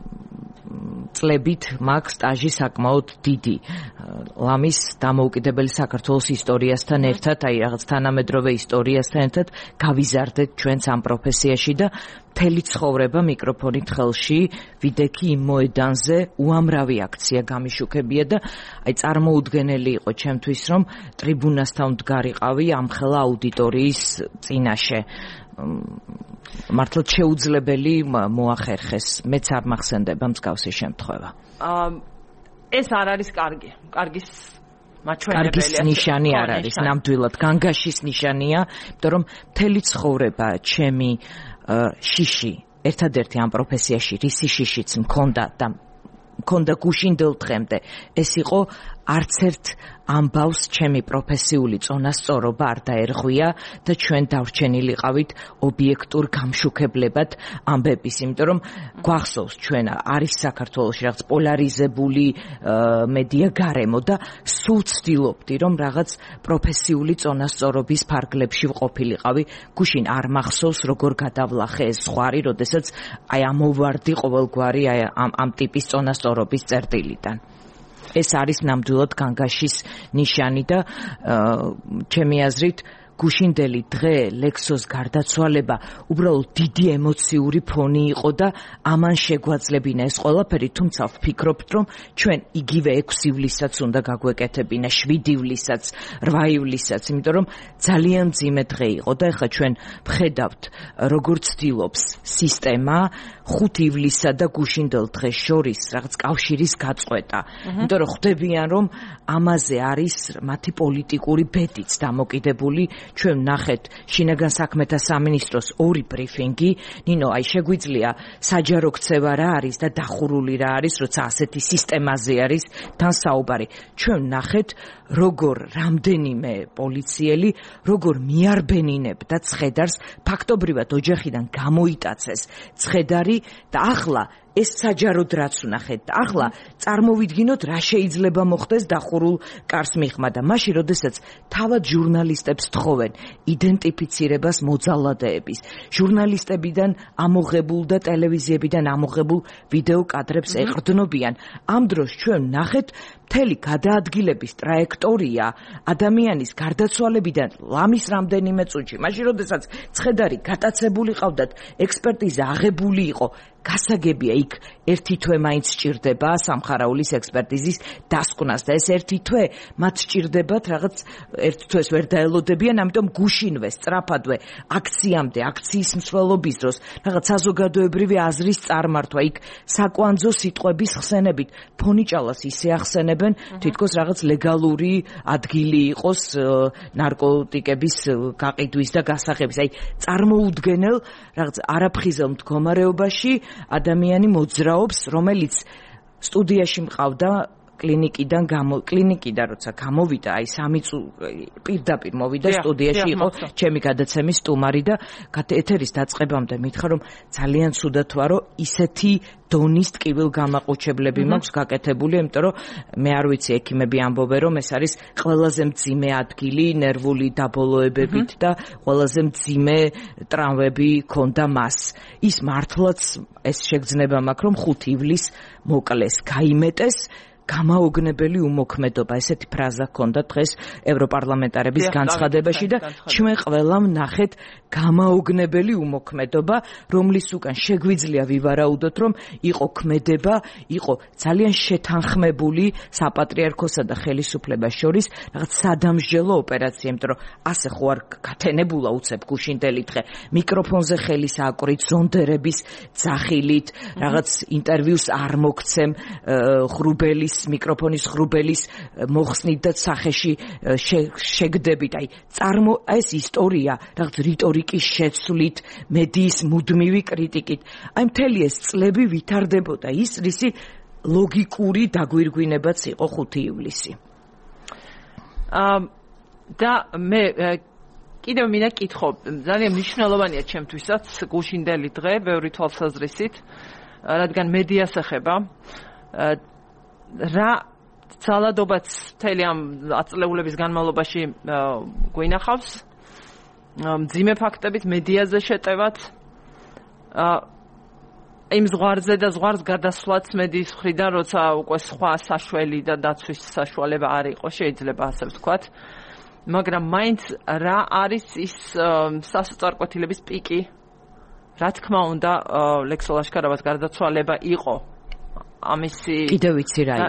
წლებით მაქვს სტაჟი საკმაოდ დიდი ლამის დამოუკიდებელი საქართველოს ისტორიასთან ერთად, აი რაღაც თანამედროვე ისტორიასთან ერთად გავიზარდეთ ჩვენც ამ პროფესიაში და მთელი ცხოვრება მიკროფონით ხელში ვიდექი იმ მოედანზე უამრავი აქცია გამიშუქებია და აი წარმოუდგენელი იყო ჩემთვის რომ ტრიბუნასთან ვდგარიყავი ამხელა აუდიტორიის წინაშე. მართლა შეუძლებელი მოახერხეს. მეც არ მახსენდება მსგავსი შემთხვევა. ეს არ არის კარგი. კარგის ნიშანი არ არის. ნამდვილად განგაშის ნიშანია, იმიტომ რომ მთელი ცხოვრება ჩემი შიში, ერთადერთი ამ პროფესიაში რისი შიშიც მქონდა გუშინდელ დღემდე. ეს იყო არც ერთ ამბავს ჩემი პროფესიული წონასწორობა არ დაერღვია და ჩვენ დავრჩენილიყავით ობიექტურ გამშუქებლებად ამბების, იმიტომ რომ გვახსოვს ჩვენ არის საქართველოში რაღაც პოლარიზებული მედია გარემო და სულ ვცდილობდი რომ რაღაც პროფესიული წონასწორობის ფარგლებში ვყოფილიყავი. გუშინ არ მახსოვს როგორ გადავლახე ეს ზღვარი, როდესაც აი ამოვარდი ყოველგვარი ამ ტიპის წონასწორობის წერტილიდან. ეს არის ნამდვილად განგაშის ნიშანი და ჩემი აზრით გუშინდელი დღე ლექსოს გარდაცვალება უბრალოდ დიდი ემოციური ფონი იყო და ამან შეგვაძლებინა ეს ყველაფერი, თუმცა ვფიქრობთ რომ ჩვენ იგივე 6 ივლისსაც უნდა გაგვეკეთებინა, 7 ივლისსაც, 8 ივლისსაც, იმიტომ რომ ძალიან მძიმე დღე იყო და ეხლა ჩვენ ვხედავთ როგორ ცდილობს სისტემა 5 ივლისსა და გუშინდელ დღეს შორის რაღაც კავშირის გაწყვეტა. იმიტომ რომ ხვდებიან რომ ამაზე არის მათი პოლიტიკური ბედიც დამოკიდებული. ჩვენ ნახეთ შინაგან საქმეთა სამინისტროს 2 ბრიფინგი. ნინო, აი შეგვიძლია საჯარო ქცევა რა არის და დახურული რა არის, როცა ასეთი სისტემაზე არის თან საუბარი. ჩვენ ნახეთ როგორ რამდენიმე პოლიციელი როგორ მიარბენინებდა ცხედარს, ფაქტობრივად ოჯახიდან გამოიტაცეს ცხედარი და ახლა ეს საჯაროდ რაც ვნახეთ და ახლა წარმოვიდგინოთ რა შეიძლება მოხდეს დახურულ კარს მიღმა და მაშინ როდესაც თავად ჟურნალისტებს თხოვენ იდენტიფიცირებას მოძალადეების, ჟურნალისტებიდან ამოღებულ და ტელევიზიებიდან ამოღებულ ვიდეო კადრებს ეყრდნობიან. ამ დროს ჩვენ ვნახეთ მთელი გადაადგილების ტრაექტორია ადამიანის გარდაცვალებიდან ლამის რამდენიმე წუთში, მაშინ როდესაც ცხედარი გატაცებული ყავდათ, ექსპერტიზა აღებული იყო, გასაგებია იქ ერთი თვე მაინც სჭირდება სამხარაულის ექსპერტიზის დასკვნას და ეს ერთი თვე მათ სჭირდებათ რაღაც ერთ თვეს ვერ დაელოდებიან, ამიტომ გუშინვე, სწრაფადვე აქციამდე, აქციის მსვლელობის დროს რაღაც საზოგადოებრივი აზრის წარმართვა, იქ საკვანძო სიტყვების ხსენებით ფონიჭალას ისე ახსენებენ, თითქოს რაღაც ლეგალური ადგილი იყოს ნარკოტიკების გაყიდვის და გასაღების. აი წარმოუდგენელ რაღაც არაფხიზელ მდგომარეობაში ადამიანი მოძრაობს, რომელიც სტუდიაში მყავდა კლინიკიდან როცა გამოვიდა, აი 3 პირდაპირ მოვიდა სტუდიაში, იყო ჩემი გადაცემის სტუმარი და ეთერის დაწყებამდე მითხრა, რომ ძალიან ცუდად ვარო, ისეთი დონის ტკივილგამაყუჩებლები მაქვს გაკეთებული, იმიტომ რომ მე არ ვიცი, ექიმები ამბობენ, რომ ეს არის ყველაზე მძიმე ადგილი ნერვული დაბოლოებებით და ყველაზე მძიმე ტრავმები ქონდა მას. ის მართლაც ეს შეგრძნება მაქვს, რომ 5 ივლისს მოკლეს, გაიმეტეს გამაოგნებელი უმოქმედობა, ესეთი ფრაზა ჰქონდა დღეს ევროპარლამენტარების განცხადებაში და ჩვენ ყველამ ნახეთ გამაოგნებელი უმოქმედობა, რომლის უკან შეგვიძლია ვივარაუდოთ, რომ იყო ქმედება, იყო ძალიან შეთანხმებული საპატრიარქოსა და ხელისუფლებას შორის რაღაც სადამსჯელო ოპერაცია, იმიტომ რომ ასე ხო არ გათენებულა უცებ გუშინდელი დღე მიკროფონზე ხელის აკვრით, ზონდერების ძახილით, რაღაც ინტერვიუს არ მოგცემ ხრუბელის მიკროფონის ხრუბელის მოხსნით და სახეში შეგდებით. აი ეს ისტორია რაღაც რიტორიკის შეცვლით, მედიის მუდმივი კრიტიკით. აი მთელი ეს წლები ვითარდებოდა ის, რისი ლოგიკური დაგვირგვინებაც იყო 5 ივლისი. და მე კიდევ მინდა კითხო, ძალიან მნიშვნელოვანია ჩემთვისაც გუშინდელი დღე, ბევრი თვალსაზრისით, რადგან მედიას ეხება. რა ძალადობაც მთელი ამ აწლეულების განმავლობაში გვინახავს, მძიმე ფაქტებით მედიაზე შეტევათ, იმ ზღვარზე და ზღვარს გადასვლაც მედიის მხრიდან, როცა უკვე სხვა საშველი და დაცვის საშუალება არ იყო, შეიძლება ასე ვთქვათ, მაგრამ მაინც რა არის ის სასწორკვეთილების პიკი, რა თქმა უნდა, ლექსო ლაშქარავას გარდაცვალება იყო ამისი კიდევ ვიცი რა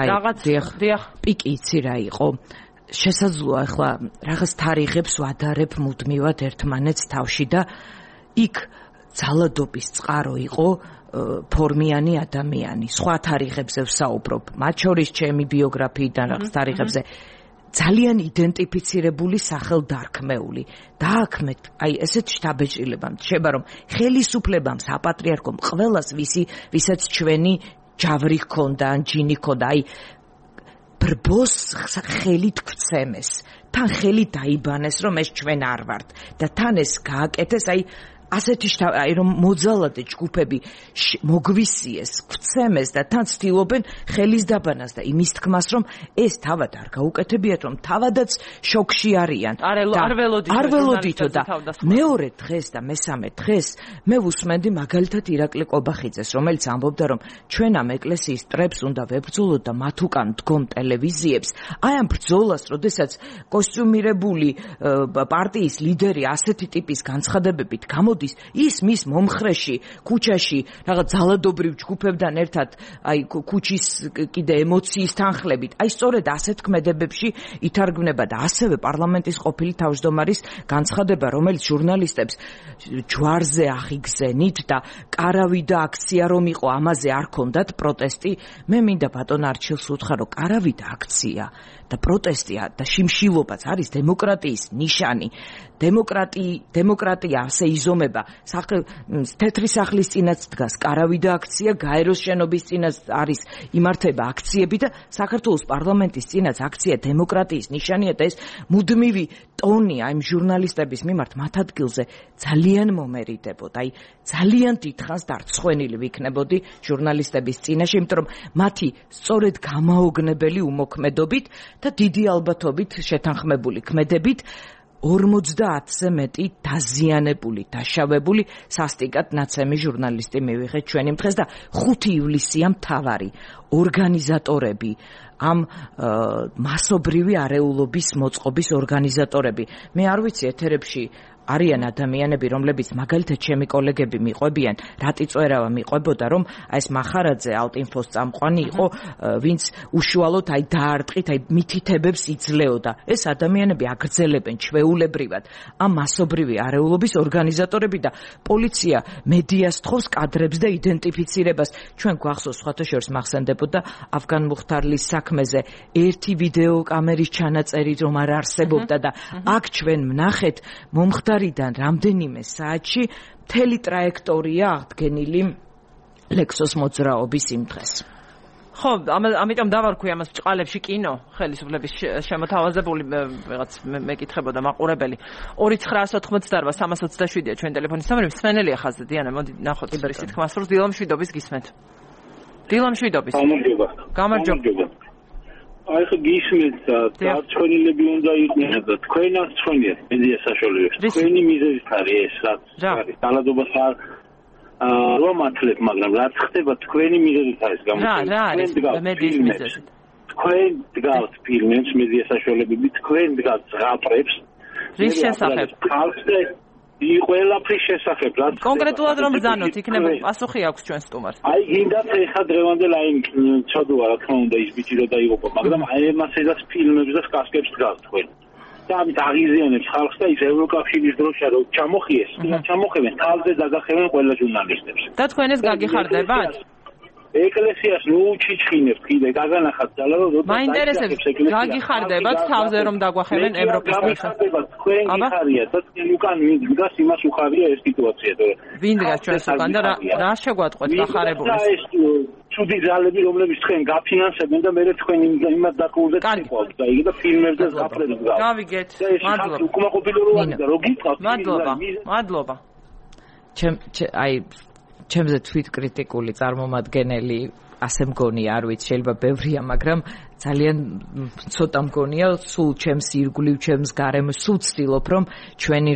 პიკი იცი რა იყო, შესაძლოა ახლა რაღაც თარიღებს ვადარებ მუდმივად ერთმანეთს თავში და იქ ძალადობის წყარო იყო ფორმიანი ადამიანი, სხვა თარიღებზე ვსაუბრობ, მათ შორის ჩემი ბიოგრაფიიდან რაღაც თარიღებზე ძალიან იდენტიფიცირებული სახელდარქმეული. დააქმეთ, აი ესეთ შთაბეჭდილებამ, შეიძლება რომ ხელისუფლებამ, საპატრიარქომ, ყველას ვისაც ჩვენი ჯავრი ჰქონდა, ჯინი ჰქონდა, აი ბრბოს ხელით გვცემეს, თან ხელი დაიბანეს, რომ ეს ჩვენ არ ვართ და თან ეს გააკეთეს, აი ასეთი აი რომ მოძალადე ჯგუფები მოგვისიეს, გვცემეს და თან ცდილობენ ხელის დაბანას და იმის თქმას, რომ ეს თავად არ გაუკეთებიათ, რომ თავადაც შოქში არიან. არ ველოდითო და მეორე დღეს და მესამე დღეს მე ვუსმენდი მაგალითად ირაკლი ყობახიძეს, რომელიც ამბობდა, რომ ჩვენ ამ ეკლესიის ტრებს უნდა ვებრძოლოთ და მათ უკან დგომ ტელევიზიებს. აი ამ ბრძოლას, როდესაც კოსტიუმირებული პარტიის ლიდერი ასეთი ტიპის განცხადებებით გამოდის, ის მის მომხრეში, ქუჩაში, რაღაც ძალადობრივ ჯგუფებთან ერთად, აი ქუჩის კიდე ემოციის თანხლებით, აი სწორედ ასეთ ქმედებებში ითარგმნება და ასევე პარლამენტის ყოფილი თავმჯდომარის განცხადება, რომელიც ჟურნალისტებს ჯვარზე აღიგზენით და კარავი და აქცია რომ იყო, ამაზე არ ქონდათ პროტესტი. მე მინდა ბატონ არჩილს ვუთხარ, რომ კარავი და აქცია და პროტესტია და შიმშილობაც არის დემოკრატიის ნიშანი. დემოკრატია ასე იზომება. თეთრი სახლის წინაც დგას კარავი და აქცია, გაეროს შენობის წინაც არის იმართება აქციები და საქართველოს პარლამენტის წინაც აქცია დემოკრატიის ნიშანია და ეს მუდმივი ტონი აი ჟურნალისტების მიმართ მათ ადგილზე ძალიან მომერიდებოდა. აი ძალიან დიდხანს დარცხვენილი ვიქნებოდი ჟურნალისტების წინაშე, იმიტომ რომ მათი სწორედ გამაოგნებელი უმოქმედობით და დიდი ალბათობით შეთანხმებული ქმედებით 50-ზე მეტი დაზიანებული, დაშავებული სასტიკად ნაცემი ჟურნალისტი მივიღეთ ჩვენი დღეს და 5 ივლისია მთავარი ორგანიზატორები ამ მასობრივი არეულობის მოწყობის ორგანიზატორები. მე არ ვიცი ეთერებში არიან ადამიანები, რომლებიც მაგალითად ჩემი კოლეგები მიყვებიან, რატი წვერავა მიყვებოდა, რომ აი ეს მახარაძე ალტინფოს წამყვანი იყო, ვინც უშუალოდ აი დაარტყით, აი მითითებებს იძლეოდა. ეს ადამიანები აგრძელებენ ჩვეულებრივად ამ მასობრივი არეულობის ორგანიზატორები და პოლიცია მედიას თხოვს კადრებს და იდენტიფიცირებას. ჩვენ გვახსოვს სხვათა შორის მახსენდებოდა ავგან მუხთარლის საქმეზე ერთი ვიდეო კამერის ჩანაწერი რომ არ არსებობდა და აქ ჩვენ ვნახეთ მომხდარიდან რამდენიმე საათში მთელი ტრაექტორია აღდგენილი ლექსოს მოძრაობის იმ დღეს. ხო, ამიტომ დავარქვი ამას ბჭყალებში კინო, ხელისუფლების შემოთავაზებული რაღაც მეკითხებოდა მაყურებელი. 2988-327-ია ჩვენ ტელეფონის ნომერი, მსმენელია ხაზზე. დიანა, მოდი ნახოთ ის თქმას, რომ დილა მშვიდობის გისმენთ. დილა მშვიდობის. გამარჯობა. აი ხო გისმენთ და დარჩენილები უნდა იყვნენ და თქვენ აღწვენიათ მედია საშუალებებს. თქვენი მიზეზით არის ეს რაც არის. დალადობას არ რომ ათლებ, მაგრამ რაც ხდება თქვენი მიზეზით არის გამოწვეული. რა არის მედიის მიზეზით? თქვენ დგავთ ფილმებს, მედია საშუალებები, თქვენ დგავთ ზღაპრებს. რის შესახებ? ყველაფრის შესახებ, რაც კონკრეტულად რომ ბრძანოთ, იქნება პასუხი აქვს ჩვენ სტუმარს. აი, გინდათ ეხა დღევანდელ აი ცოდვა, რა თქმა უნდა, ის ბიჭი რო დაიღუპა, მაგრამ აი მას ეძახ ფილმებს და სკასკებს დგავთ თქვენ. და ამით აღიზიანებს ხალხს და ის ევროკავშირის დროშა რო ჩამოხიეს, ჩამოხევენ, თავზე დაგახევენ ყველა ჟურნალისტებს. და თქვენ ეს გაგიხარდებათ? ეკლესიას ნუ ჩიჩხინებთ კიდე გაგანახათ ძალა რომ მაინტერესებს გაგიხარდებათ თავზე რომ დაგვახევენ ევროპის დროშა. თქვენ გიხარიათ და უკან დგას იმას უხარია ეს სიტუაცია თორე ვინ დგას ჩვენს უკან და რა შეგვატყვეთ გახარებული ეს ცუდი ძალები რომლებიც თქვენ გაფინანსებენ და მე თქვენ იმათ დაკურდეთ სიტყვას და იგი და ფილმებს და ზაფრებს გავს გავიგეთ მადლობა უკმაყოფილებლად და რო გიწყავთ მადლობა აი ჩემზე თვითკრიტიკული წარმომადგენელი ასე მგონია, არ ვიცი, შეიძლება ბევრია, მაგრამ ძალიან ცოტა მგონია, სულ ჩემს ირგვლივ, ჩემს გარემოს, სულ ვცდილობ, რომ ჩვენი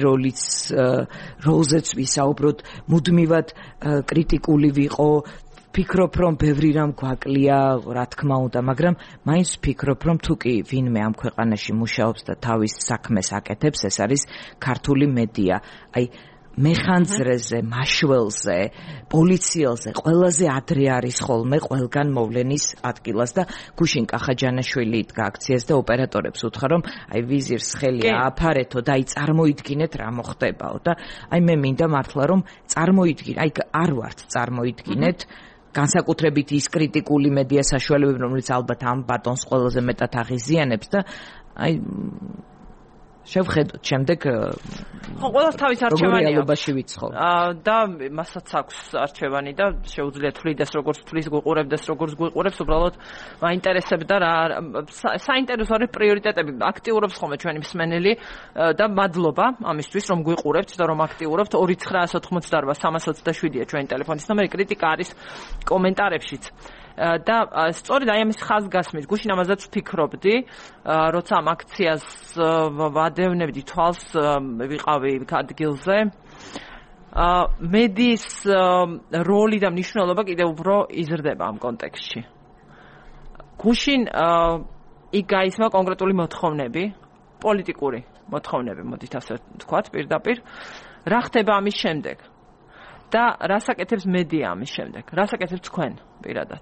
როლზეც ვისაუბროთ, მუდმივად კრიტიკული ვიყო, ვფიქრობ, რომ ბევრი რამ გვაკლია, რა თქმა უნდა, მაგრამ მაინც ვფიქრობ, რომ თუ კი ვინმე ამ ქვეყანაში მუშაობს და თავის საქმეს აკეთებს, ეს არის ქართული მედია. აი მეხანძრეზე, მაშველზე, პოლიციელზე ყველაზე ადრე არის ხოლმე ყველგან მოვლენის ადგილას და გუშინ კახაჯანაშვილი იდგა აქციას და ოპერატორებს უთხრა რომ აი ვიზირს ხელი ააფარეთო და აი წარმოიდგინეთ რა მოხდებაო და აი მე მინდა მართლა რომ წარმოიდგინე, აი არ ვართ წარმოიდგინეთ განსაკუთრებით ის კრიტიკული მედია საშუალებები რომელიც ალბათ ამ ბატონს ყველაზე მეტად აღიზიანებს და აი შევხედოთ შემდეგ ხო ყველას თავის არჩევანი აქვს და მასაც აქვს არჩევანი და შეუძლია თვლიდეს როგორც თვლის გვიყურებდეს როგორც გვიყურებს უბრალოდ მაინტერესებდა რა საინტერესო არის პრიორიტეტები აქტიურობს ხოლმე ჩვენი მსმენელი და მადლობა ამისთვის რომ გვიყურებთ და რომ აქტიურობთ 2988-327-ია ჩვენი ტელეფონის ნომერი კრიტიკა არის კომენტარებშიც და სწორედ აი ამის ხაზგასმით გუშინ ამაზეც ვფიქრობდი როცა ამ აქციას ვადევნებდი თვალს ვიყავი ადგილზე მედიის როლი და მნიშვნელობა კიდევ უფრო იზრდება ამ კონტექსტში გუშინ იქ გაისმა კონკრეტული მოთხოვნები პოლიტიკური მოთხოვნები მოდით ასე ვთქვათ პირდაპირ რა ხდება ამის შემდეგ და რას აკეთებს მედია ამის შემდეგ რას აკეთებს თქვენ პირადად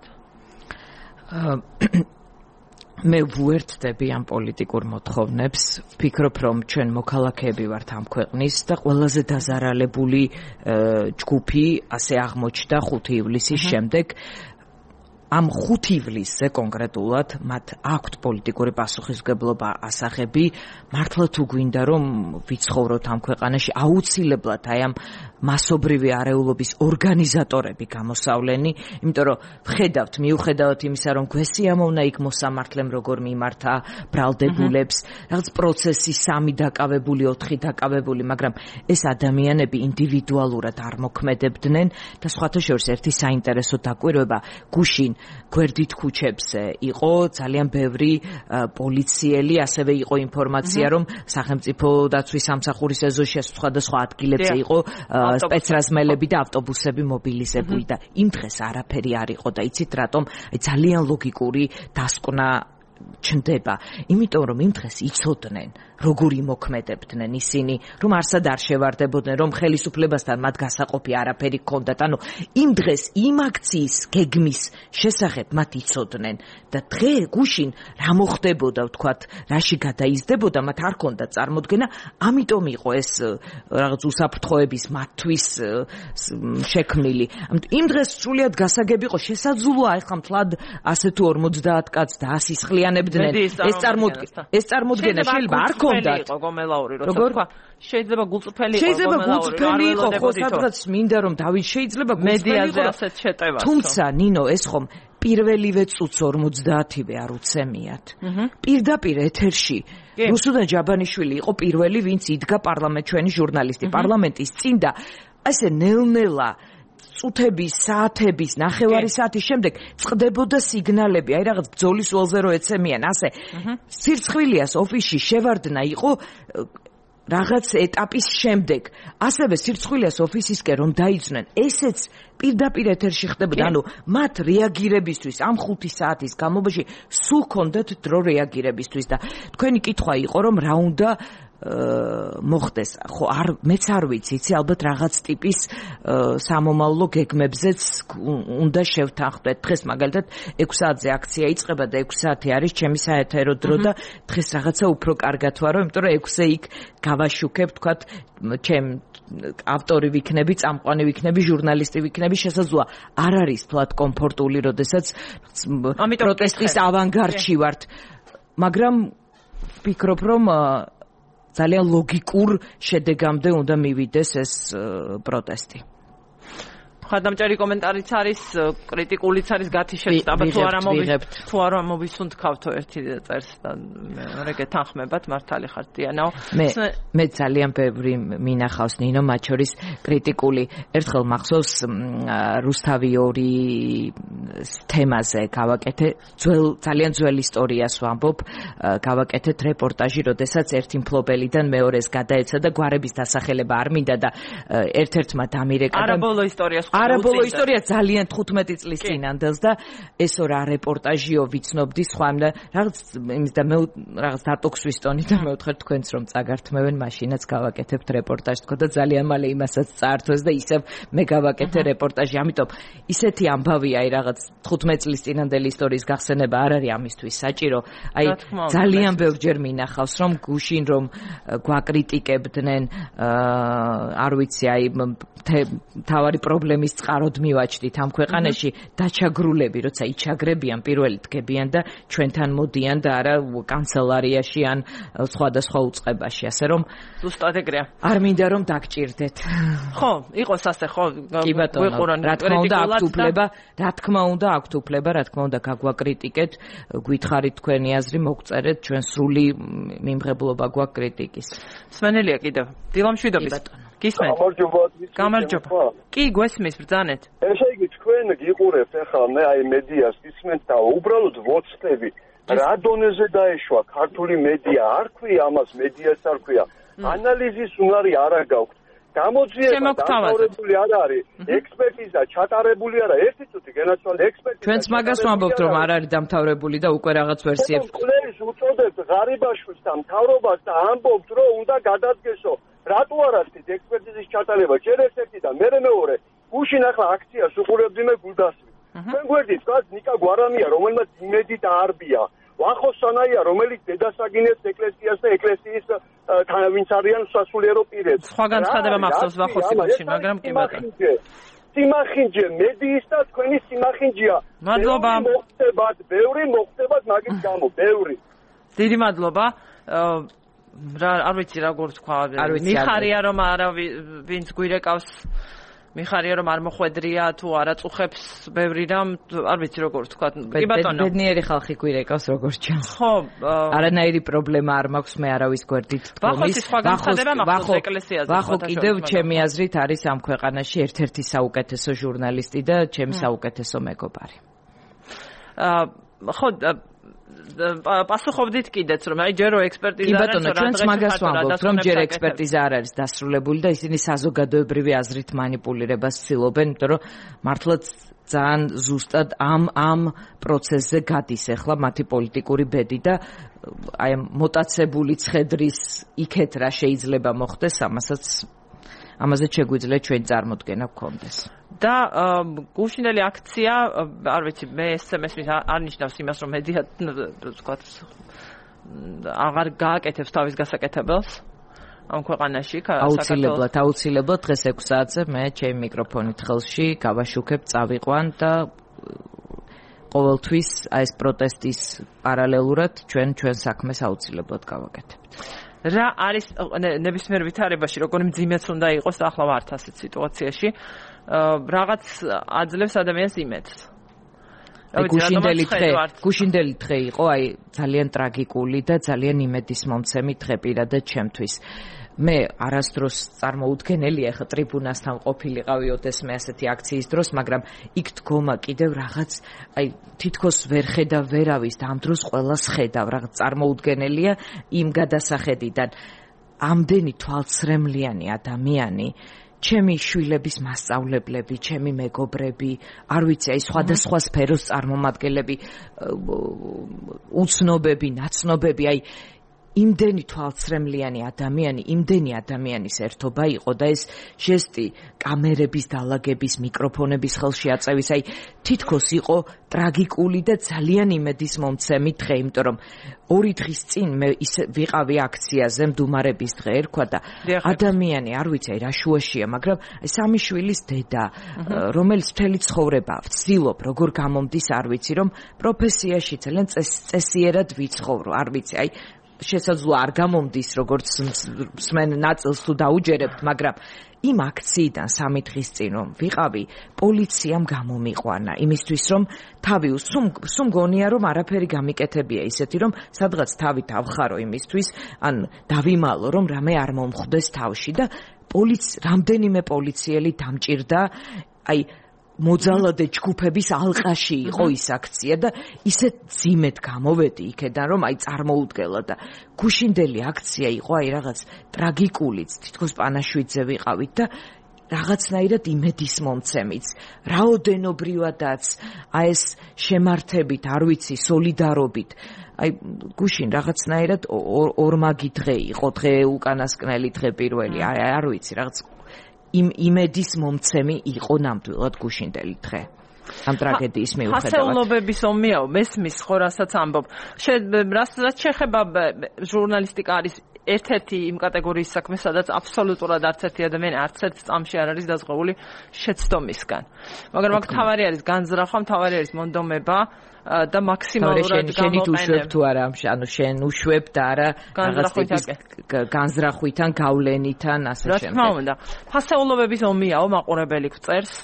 მე ვუერთდები ამ პოლიტიკურ მოთხოვნებს, ვფიქრობ, რომ ჩვენ მოქალაქეები ვართ ამ ქვეყნის და ყველაზე დაზარალებული ჯგუფი ასე აღმოჩნდა 5 ივლისის შემდეგ. ამ 5 ივლისზე კონკრეტულად მათ აქვთ პოლიტიკური პასუხისმგებლობა ასახები, მართლა თუ გვინდა რომ ვიცხოვროთ ამ ქვეყანაში აუცილებლად აი ამ მასობრივი არეულობის ორგანიზატორები გამოსავლენი, იმიტომ რომ მიუხედავად იმისა, რომ გვესიამოვნა იქ მოსამართლემ როგორ მიმართა ბრალდებულებს, რაღაც პროცესი 3 დაკავებული, 4 დაკავებული, მაგრამ ეს ადამიანები ინდივიდუალურად არ მოქმედებდნენ და სხვათა შორის ერთი საინტერესო დაკვირვება გუშინ გვერდით ქუჩებზე იყო ძალიან ბევრი პოლიციელი, ასევე იყო ინფორმაცია, რომ სახელმწიფო დაცვის სამსახურის ეზოში სხვადასხვა ადგილებზე იყო სპეცრაზმელები და ავტობუსები მობილიზებული და იმ დღეს არაფერი არ იყო და იცით რატომ? აი ძალიან ლოგიკური დასკვნა ჩნდება, იმიტომ რომ იმ დღეს იცოდნენ, როგორ იმოქმედებდნენ ისინი, რომ არსად არ შევარდებოდნენ, რომ ხელისუფლებასთან მათ გასაყოფი არაფერი ჰქონდათ. ანუ იმ დღეს იმ აქციის გეგმის შესახებ მათ იცოდნენ და დღე გუშინ რა მოხდებოდა, ვთქვათ, რაში გადაიზრდებოდა, მათ არ ჰქონდათ წარმოდგენა, ამიტომ იყო ეს რაღაც უსაფრთხოების მათთვის შექმნილი. იმ დღეს სრულიად გასაგები იყო, შესაძლოა ახლა მთლად 100 თუ 50 კაცს დაასისხლიანებდნენ. ეს წარმოდგენა შეიძლება არ ჰქონდათ. როგორ შეიძლება გულწრფელი იყო, ხო, სადღაც მინდა რომ დავით შეიძლება გულწრფელი იყო ასეთ შეტევას. თუმცა ნინო, ეს ხომ პირველივე წუთს 50-ვე არ უცემიათ. პირდაპირ ეთერში რუსუდან ჯაბანიშვილი იყო პირველი, ვინც იდგა ჩვენი ჟურნალისტი პარლამენტის წინ და ასე ნელ-ნელა წუთების, საათების, ნახევარი საათის შემდეგ წყდებოდა სიგნალები, აი რაღაც ბრძოლის ველზე რო ეცემიან, ასე. სირცხვილიას ოფისში შევარდნა იყო რაღაც ეტაპის შემდეგ. ასევე სირცხვილიას ოფისისკენ რომ დაიძნენ, ესეც პირდაპირ ეთერში ხდებოდა. ანუ მათ რეაგირებისთვის ამ 5 საათის განმავლობაში სულ ჰქონდათ დრო რეაგირებისთვის და თქვენი კითხვა იყო რომ რა უნდა მოხდეს. ხო, მეც არ ვიცი, ალბათ რაღაც ტიპის სამომავლო გეგმებზეც უნდა შევთანხმდეთ. დღეს მაგალითად 6 საათზე აქცია იწყება და 6 საათი არის ჩემი საეთერო დრო და დღეს რაღაცა უფრო კარგად ვარო, იმიტომ რომ 6-ზე იქ გავაშუქებ, თქვათ, ჩემ ავტორი ვიქნები, წამყვანი ვიქნები, ჟურნალისტი ვიქნები, შესაძლოა არ არის თლად კომფორტული, როდესაც პროტესტის ავანგარდში ვართ. მაგრამ ვფიქრობ, რომ ძალიან ლოგიკურ შედეგამდე უნდა მივიდეს ეს პროტესტი. ხარდამჭერი კომენტარიც არის, კრიტიკულიც არის გათიშებთ, აბა თუ არა მოვისუნთქავთო ერთი წერს და მე გეთანხმებათ, მართალი ხართ დიანაო. მე ძალიან ბევრი მინახავს ნინო, მათ შორის კრიტიკული. ერთხელ მახსოვს რუსთავი 2 თემაზე გავაკეთე, ძალიან ძველ ისტორიას ვამბობ, გავაკეთეთ რეპორტაჟი, როდესაც ერთი მფლობელიდან მეორეს გადაეცა და გვარების დასახელება არ მინდა და ერთ-ერთმა დამირეკა და არაბოლო ისტორიას არაბოლო ისტორია ძალიან 15 წლის წინანდელს და ესო რა რეპორტაჟიო ვიცნობდი სხვა და რაღაც იმის და მე რაღაც დატოქსვის ტონი და მე ვთქვი თქვენც რომ წაგართმევენ მაშინაც გავაკეთებთ რეპორტაჟს თქო და ძალიან მალე იმასაც წაართვეს და ისევ მე გავაკეთე რეპორტაჟი. ამიტომ ისეთი ამბავია აი რაღაც 15 წლის წინანდელი ისტორიის გახსენება არ არის ამისთვის საჭირო. აი ძალიან ბევრჯერ მინახავს რომ გუშინ რომ გვაკრიტიკებდნენ არ ვიცი აი თავარი პრობლემის წყაროდ მივაჩდით ამ ქვეყანაში დაჩაგრულები, როცა იჩაგრებიან, პირველი დგებიან და ჩვენთან მოდიან და არა კანცელარიაში ან სხვადასხვა უწყებაში, ასე რომ ზუსტად ეგრეა. არ მინდა რომ დაგჭირდეთ. ხო, იყოს ასე, ხო, ვიყურონ რა თქმა უნდა აქვთ უფლება, რა თქმა უნდა გაგვაკრიტიკეთ, გითხარით თქვენი აზრი, მოგწერეთ, ჩვენ სრული მიმღებლობა გვაქვს კრიტიკის. სვენელია კიდევ. დილამშვიდობის. გისმენთ? გამარჯობა. კი, გვესმის ბრძანეთ. ესე იგი თქვენ გიყურებთ ახლა მე აი მედიას გისმენთ და უბრალოდ ვოცდები რა დონეზე დაეშვა ქართული მედია, არ ქვია ამას მედიას არ ქვია. ანალიზის უნარი არა გაქვთ. გამოძიება დამთავრებული არ არის, ექსპერტიზა ჩატარებული არა. ერთი წუთი გენაცვალე ექსპერტიზა. ჩვენც მაგას ვამბობთ რომ არ არის დამთავრებული და უკვე რაღაც ვერსიებს ყველას უწოდებთ ღარიბაშვილს და მთავრობას და ამბობთ რომ უნდა გადადგესო. რატო არ არის ექსპერტიზის ჩატარება? ჯერ ერთ-ერთი და მე მეორე. გუშინ ახლა აქციას უყურებდი მე გულდასმით. თქვენ გვერდით თქვათ ნიკა გვარამია, რომელმაც იმედი დაარბია. ვახოს სანაია, რომელიც დედასაგინეს ეკლესიას და ეკლესიის ვინც არიან სასულიერო პირები. სხვა განცხადება მახსოვს ვახოსი გუშინ, მაგრამ კი ბატონო. სიმახინჯე მედიის და თქვენი სიმახინჯეა. მადლობა. ბევრი მოხდებათ მაგის გამო, ბევრი. დიდი მადლობა. არ ვიცი როგორ თქვა, მიხარია რომ არა ვინც გვირეკავს, მიხარია რომ არ მოხვედრია თუ არა წუხებს ბევრი რამ, არ ვიცი როგორ თქვა. კი ბატონო. ბედნიერი ხალხი გვირეკავს როგორც ჩანს. ხო, არანაირი პრობლემა არ მაქვს მე არავის გვერდით თქმის. ვახო კიდევ ჩემი აზრით არის ამ ქვეყანაში ერთ-ერთი საუკეთესო ჟურნალისტი და ჩემი საუკეთესო მეგობარი. ხო, პასუხობდით კიდეც რომ აი ჯერო ექსპერტიზა კი ბატონო ჩვენც მაგას ვამბობთ რომ ჯერ ექსპერტიზა არ არის დასრულებული და ისინი საზოგადოებრივი აზრით манипуლირებას ცდილობენ იმიტომ რომ მართლაც ძალიან ზუსტად ამ პროცესზე გადის ახლა მათი პოლიტიკური ბედი და აი მოტაცებული ცხედრის იქეთ რა შეიძლება მოხდეს ამაზე შეგვიძლია ჩვენ წარმოდგენა გქონდეს და გუშინდელი აქცია არ ვიცი მე SMS-ის არ ნიშნავს იმას რომ მედია თქვა აღარ გააკეთებს თავის გასაკეთებელს ამ ქვეყანაში აუცილებლად დღეს 6 საათზე მე ჩემი მიკროფონით ხელში გავაშუქებ წავიყვან და ყოველთვის აი ეს პროტესტის პარალელურად ჩვენ საქმეს აუცილებლად გავაკეთებთ რა არის ნებისმიერ ვითარებაში როგორი მძიმეც უნდა იყოს და ახლა ვართ ასეთ სიტუაციაში რაღაც აძლევს ადამიანს იმედს გუშინდელი დღე იყო აი ძალიან ტრაგიკული და ძალიან იმედისმომცემი დღე პირადად ჩემთვის მე არასდროს წარმოუდგენელია ხა ტრიბუნასთან ყოფილიყავი ოდესმე ასეთი აქციის დროს მაგრამ იქ დგომა კიდევ რაღაც აი თითქოს ვერ ხედავ ვერავის და ამ დროს ყველას ხედავ რაღაც წარმოუდგენელია იმ გადასახედიდან ამდენი თვალცრემლიანი ადამიანი ჩემი შვილების მასწავლებლები, ჩემი მეგობრები, არ ვიცი, აი სხვადასხვა სფეროს წარმომადგენლები, უცნობები, ნაცნობები, აი იმდენი თვალცრემლიანი ადამიანი, იმდენი ადამიანის ერთობა იყო და ეს ჟესტი კამერების დალაგების, მიკროფონების ხელში აწევის, აი თითქოს იყო ტრაგიკული და ძალიან იმედისმომცემი დღე, იმიტომ რომ 2 დღის წინ მე ისე ვიყავი აქციაზე, მდუმარების დღე ერქვა და ადამიანი, არ ვიცი, აი რა შუაშია, მაგრამ აი 3 შვილის დედა, რომელიც მთელი ცხოვრება ვცდილობ, როგორ გამომდის, არ ვიცი, რომ პროფესიაში ძალიან წესიერად ვიცხოვრო, არ ვიცი, აი შესაძლოა არ გამომდის როგორც მსმენ ნაწილს თუ დაუჯერებთ, მაგრამ იმ აქციიდან 3 დღის წინ რომ ვიყავი, პოლიციამ გამომიყვანა იმისთვის რომ თავი სულ მგონია რომ არაფერი გამიკეთებია ისეთი რომ სადღაც თავი დავხარო იმისთვის, ან დავიმალო რომ რამე არ მომხვდეს თავში და რამდენიმე პოლიციელი დამჭირდა, აი მოძალადე ჯგუფების ალყაში იყო ის აქცია და ისეთ ძიმედ გამოვედი იქიდან რომ აი წარმოუდგელა და გუშინდელი აქცია იყო აი რაღაც ტრაგიკულიც თითქოს პანაშვიდზე ვიყავით და რაღაცნაირად იმედისმომცემიც რაოდენობრივადაც აი ეს შემართებით არ ვიცი სოლიდარობით აი გუშინ რაღაცნაირად ორმაგი დღე იყო დღე უკანასკნელი დღე პირველი არ ვიცი რაღაც იმედის მომცემი იყო ნამდვილად გუშინდელი დღე. ამ ტრაგედიის მიუხედავად. ფასეულობების ომიაო, მესმის ხო რასაც ამბობ. რასაც შეხება ჟურნალისტიკა არის ერთ-ერთი იმ კატეგორიის საქმე, სადაც აბსოლუტურად არც ერთი ადამიანი არც ერთ წამში არ არის დაზღვეული შეცდომისგან. მაგრამ აქ თავარი არის განზრახვა, თავარი არის მონდომება და მაქსიმალურად შენ უშვებ თუ არა, ანუ შენ უშვებ და არა განზრახვითან, გავლენითან ასე შემდეგ. რა თქმა უნდა. ფასეულობების ომიაო, მაყურებელი გვწერს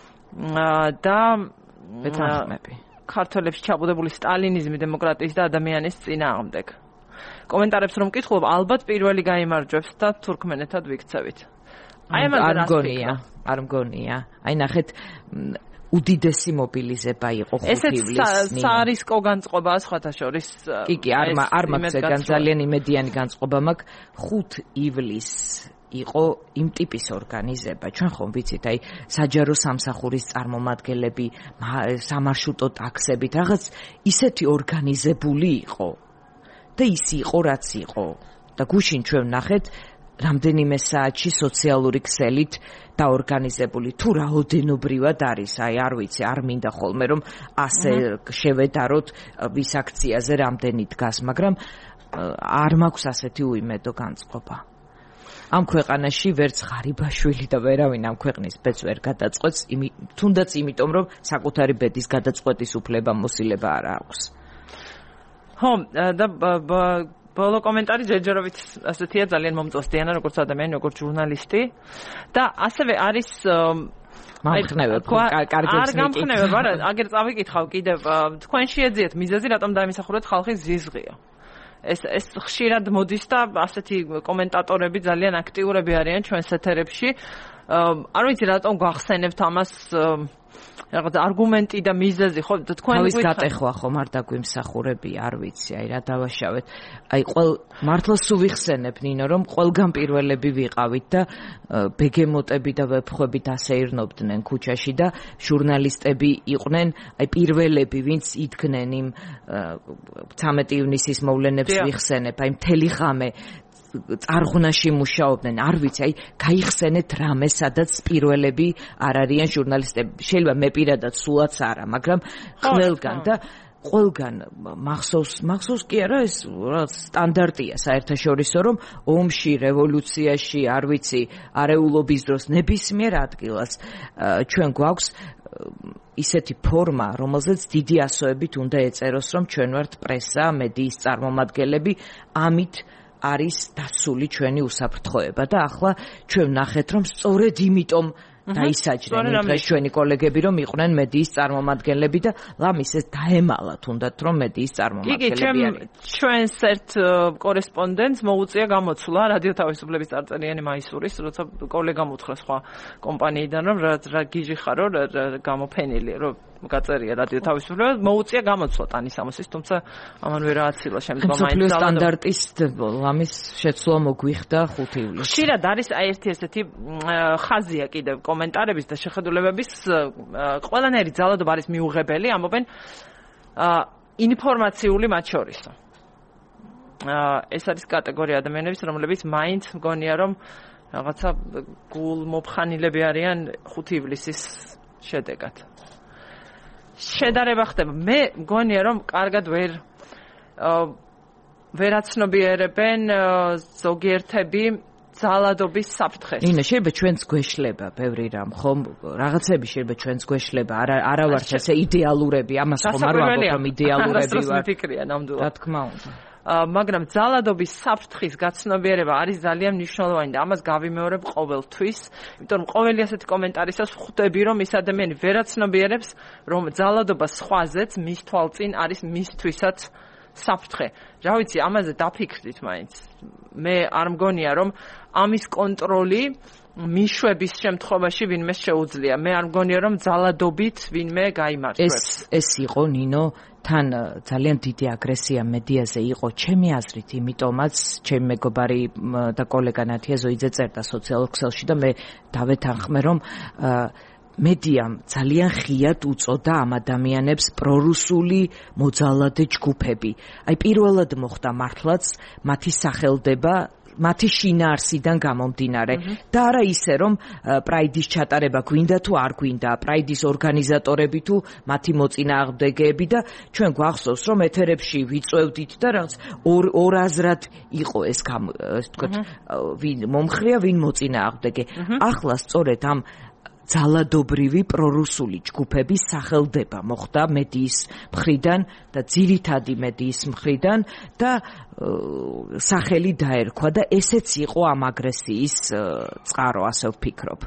და ბეთანხმები. ქართველებში ჩაბუდებული სტალინიზმი დემოკრატიის და ადამიანის წინააღმდეგ. კომენტარებს რომ მკითხულობ, ალბათ პირველი გაიმარჯვებს და თურქმენეთად ვიქცევით. აი ამან არ მგონია. აი ნახეთ უდიდესი მობილიზება იყო ხუთივლის. ესეც საარისკო განწყობაა სხვათა შორის. კი, არ მაქვს ეგან ძალიან იმედიანი განწყობა მაქვს 5 ივლისს იყო იმ ტიპის ორგანიზება. ჩვენ ხომ ვიცით, აი საჯარო სამსახურის წარმომადგენლები, სამარშრუტო ტაქსებით, რაღაც ისეთი ორგანიზებული იყო. და ის იყო რაც იყო. და გუშინ ჩვენ ვნახეთ რამდენიმე საათში სოციალური ქსელით დაორგანიზებული თუ რაოდენობრივად არის, აი არ ვიცი, არ მინდა ხოლმე რომ ასე შევედაროთ ვის აქციაზე რამდენი დგას, მაგრამ არ მაქვს ასეთი უიმედო განწყობა. ამ ქვეყანაში ვერც ღარიბაშვილი და ვერავინ ამ ქვეყნის ბედს ვერ გადაწყვეტს, თუნდაც იმიტომ რომ საკუთარი ბედის გადაწყვეტის უფლება მოსილება არ აქვს. ხო, და ბოლო კომენტარი ჯერჯერობით ასეთია ძალიან მომწონს დიანა როგორც ადამიანი, როგორც ჟურნალისტი და ასევე არის მომხნევებ, კარგებს არ გამხნევებ, არა, აგერ წავიკითხავ კიდევ თქვენ შეეძიათ მიზეზი რატომ დაიმსახურეთ ხალხის ზიზღია. ეს ხშირად მოდის და ასეთი კომენტატორები ძალიან აქტიურები არიან ჩვენს ეთერებში. არ ვიცი რატომ გვახსენებთ ამას რაღაც არგუმენტი და მიზეზი ხო თქვენ გითხარით გატეხვა ხომ არ დაგვიმსახურები არ ვიცი აი რა დავაშავეთ აი მართლა სულ ვიხსენებ ნინო რომ ყველგან პირველები ვიყავით და ბეგემოტები და ვეფხვებით ასეირნობდნენ ქუჩაში და ჟურნალისტები იყვნენ აი პირველები ვინც იდგნენ იმ 13 ივნისის მოვლენებს ვიხსენებ აი მთელი ღამე წარღვნაში მუშაობდნენ, არ ვიცი, აი, გაიხსენეთ რამე, სადაც პირველები არ არიან ჟურნალისტები. შეიძლება მე პირადად სულაც არა, მაგრამ ყველგან და ყველგან მახსოვს კი არა, ეს რაღაც სტანდარტია საერთაშორისო, რომ ომში, რევოლუციაში, არ ვიცი, არეულობის დროს ნებისმიერ ადგილას ჩვენ გვაქვს ისეთი ფორმა, რომელზეც დიდი ასოებით უნდა ეწეროს, რომ ჩვენ ვართ პრესა, მედიის წარმომადგენლები, ამით არის დასული ჩვენი უსაფრთხოება და ახლა ჩვენ ვნახეთ რომ სწორედ იმიტომ დაისაჯნენ დღეს ჩვენი კოლეგები რომ იყვნენ მედიის წარმომადგენლები და ლამის ეს დაემალა თუნდაც რომ მედიის წარმომადგენლები არის. ჩვენს ერთ კორესპონდენტს მოუწია გამოცვლა რადიო თავისუფლების წარწერიანი მაისურის, როცა კოლეგამ უთხრა სხვა კომპანიიდან რომ რა გიჟი ხარო გამოფენილი რომ გაწერია რადიო თავისუფლება მოუწია გამოცვლა ტანისამოსის, თუმცა ამან ვერ ააცილა შემდგომ მაინც სტანდარტის ლამის შეცვლა მოგვიხდა 5 ივლისს. ხშირად არის აი ერთი ესეთი ხაზია კიდევ კომენტარების და შეხედულებების ყველანაირი ძალადობა არის მიუღებელი, ამობენ ინფორმაციული მათ შორისო. ეს არის კატეგორია ადამიანების, რომლებიც მაინც მგონია რომ რაღაცა გულმოფხანილები არიან 5 ივლისის შედეგად. შედარება ხდება. მე მგონია რომ კარგად ვერაცნობიერებენ ზოგიერთები ძალადობის საფრთხეს. ნინო, შეიძლება ჩვენც გვეშლება ბევრი რამ, ხომ? რაღაცები შეიძლება ჩვენც გვეშლება, არა ვართ ესე იდეალურები, ამას ხომ არ ვამბობ რომ იდეალურები ვართ. მიფიქრია ნამდვილად. რა თქმა უნდა. მაგრამ ძალადობის საფრთხის გაცნობიერება არის ძალიან მნიშვნელოვანი და ამას გავიმეორებ ყოველთვის, იმიტომ რომ ყოველი ასეთი კომენტარისას ხვდები რომ ის ადამიანი ვერაცნობიერებს რომ ძალადობა სხვაზეც მის თვალწინ არის მისთვისაც საფრთხე. რა ვიცი, ამაზე დაფიქრდით მაინც. მე არ მგონია რომ ამის კონტროლი მიშვების შემთხვევაში ვინმე შეუძლია. მე არ მგონია რომ ძალადობით ვინმე გაიმარჯვებს. ეს იყო ნინო თან ძალიან დიდი აგრესია მედიაზე იყო ჩემი აზრით, იმიტომაც ჩემი მეგობარი და კოლეგა ნათია ზოიძე წერდა სოციალურ ქსელში და მე დავეთანხმე რომ მედიამ ძალიან ხიად უწოდა ამ ადამიანებს პრორუსული მოძალადე ჯგუფები. აი პირველად მოხდა მართლაც მათი სახელდება მათი შინაარსიდან გამომდინარე და არა ისე რომ პრაიდის ჩატარება გვინდა თუ არ გვინდა, პრაიდის ორგანიზატორები თუ მათი მოწინააღმდეგეები და ჩვენ გვახსოვს რომ ეთერებში ვიწევდით და რაღაც ორაზრად იყო ეს თქვათ ვინ მომხრია, ვინ მოწინააღმდეგე. ახლა სწორედ ამ ძალადობრივი პრორუსული ჯგუფების სახელდება მოხდა მედიის მხრიდან და ძირითადი მედიის მხრიდან და სახელი დაერქვა და ესეც იყო ამ აგრესიის წყარო, ასე ვფიქრობ.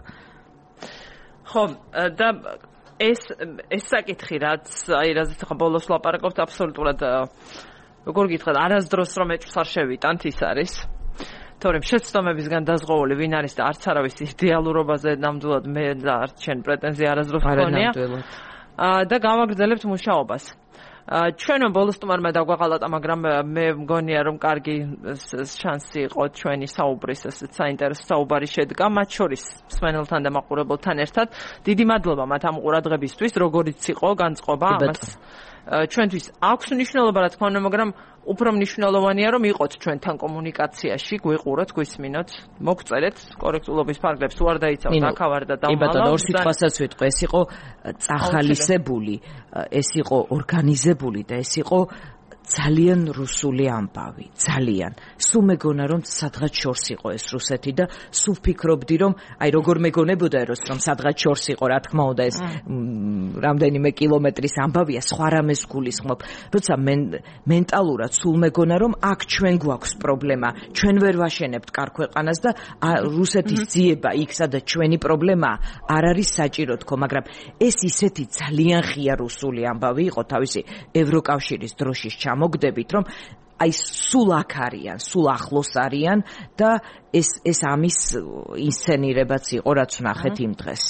ხო, და ეს საკითხი რაც აი რაზეც ხა ბოლოს ლაპარაკობთ აბსოლუტურად როგორ გითხრათ, არასდროს რომ ეჭვს არ შევიტანთ ის არის. თორემ შეცდომებისგან დაზღვეული ვინ არის და არც არავის იდეალურობაზე ნამდვილად მე და არც შენ პრეტენზია არასდროს მქონია. და გავაგრძელებთ მუშაობას. ჩვენო ბოლოს სტუმარმა დაგვაღალატა, მაგრამ მე მგონია რომ კარგი შანსი იყო ჩვენი საუბრის ესეც საინტერესო საუბარი შედგა მათ შორის მსმენელთან და მაყურებელთან ერთად. დიდი მადლობა მათ ამ ყურადღებისთვის, როგორიც იყო განწყობა ამას. ჩვენთვის აქვს მნიშვნელობა რა თქმა უნდა, მაგრამ უფრო მნიშვნელოვანია რომ იყოთ ჩვენთან კომუნიკაციაში, გვიყუროთ, გვისმინოთ, მოგწერეთ კორექტულობის ფარგლებს, თუ არ დაიცავთ აქავარ და დამალავ. იბატონო, ორ სიტყვასაც ვიტყვი, ეს იყო წახალისებული, ეს იყო ორგანიზებული და ეს იყო ძალიან რუსული ამბავი, ძალიან. სულ მეგონა რომ სადღაც შორს იყო ეს რუსეთი და სულ ვფიქრობდი რომ აი როგორ მეგონებოდა რომ სადღაც შორს იყო, რა თქმა უნდა ეს რამდენიმე კილომეტრის ამბავია, სხვა რამეს გულისხმობ. როცა მენტალურად სულ მეგონა რომ აქ ჩვენ გვაქვს პრობლემა, ჩვენ ვერ ვაშენებთ კარგ ქვეყანას და რუსეთის ძიება იქ სადაც ჩვენი პრობლემაა, არ არის საჭირო თქო, მაგრამ ეს ისეთი ძალიან ღია რუსული ამბავი იყო თავისი ევროკავშირის დროშის მოგდებით რომ აი სულ აქ არიან, სულ ახლოს არიან და ეს ამის ინსცენირებაც იყო რაც ვნახეთ იმ დღეს.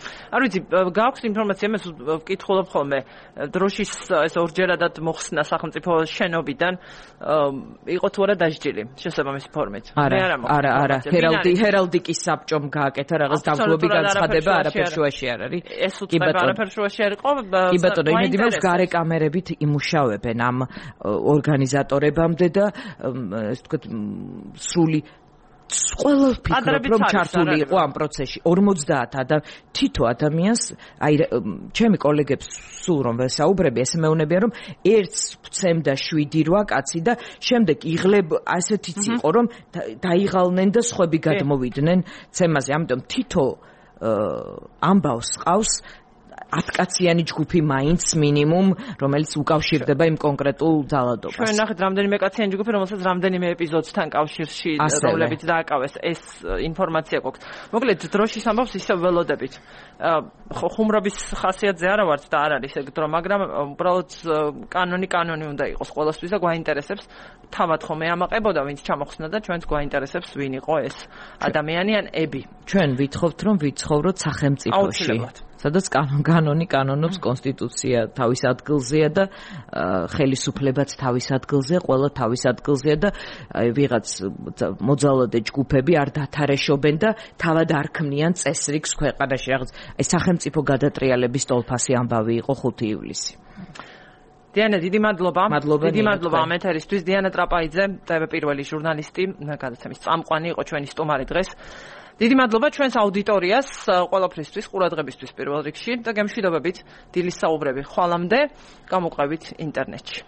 არ ვიცი, გააქვს ინფორმაცია, მე ვკითხულობ ხოლმე დროშის ეს ორჯერადად მოხსნა სახელმწიფო შენობიდან იყო თუ არა დასჯილი შესაბამისი ფორმით. არა, ჰერალდიკის საბჭომ გააკეთა რაღაც დამკვირვებლის განცხადება, არაფერ შუაში არ არის. ეს უწევი არაფერ შუაში არ იყო. კი ბატონო, იმედი მაქვს გარე კამერებით იმუშავებენ ამ ორგანიზატორებამდე და ეს თქვა სრული ყველა ფიქრობ რომ ჩართული იყო ამ პროცესში 50 თითო ადამიანს აი ჩემი კოლეგებს სულ რომ ვესაუბრები ესე მეუბნებიან რომ ერთს ვცემდა 7-8 კაცი და შემდეგ იღლებ ასეთიც იყო რომ დაიღალნენ და სხვები გადმოვიდნენ ცემაზე ამიტომ თითო ამბავს ყავს 10 კაციანი ჯგუფი მაინც მინიმუმ რომელიც უკავშირდება იმ კონკრეტულ ძალადობას. ჩვენ ნახეთ რამდენიმე კაციანი ჯგუფი რომელსაც რამდენიმე ეპიზოდთან კავშირში როლებით დააკავეს ეს ინფორმაცია გვაქვს. მოკლედ დროშის ამბავს ისევ ველოდებით. ხუმრობის ხასიათზე არა ვართ და არ არის ეგ დრო, მაგრამ უბრალოდ კანონი უნდა იყოს ყველასთვის და გვაინტერესებს თავად ხომ ამაყებოდა ვინც ჩამოხსნა და ჩვენც გვაინტერესებს ვინ იყო ეს ადამიანი ან ები. ჩვენ ვითხოვთ რომ ვიცხოვროთ სახელმწიფოში. სადაც კანონი კანონობს კონსტიტუცია თავის ადგილზეა და ხელისუფლებაც თავის ადგილზეა, ყველა თავის ადგილზეა და ვიღაც მოძალადე ჯგუფები არ დათარეშობენ და თავად არ ქმნიან წესრიგს ქვეყანაში. რაღაც ეს სახელმწიფო გადატრიალების ტოლფასი ამბავი იყო 5 ივლისი. დიანა, დიდი მადლობა. დიდი მადლობა ამ ეთერისთვის. დიანა ტრაპაიძე, TV პირველი ჟურნალისტი, გადაცემის წამყვანი იყო ჩვენი სტუმარი დღეს. დიდი მადლობა ჩვენს აუდიტორიას ყველაფრისთვის, ყურადღებისთვის პირველ რიგში და გემშვიდობებით დილის საუბრები ხვალამდე გამოყვებით ინტერნეტში.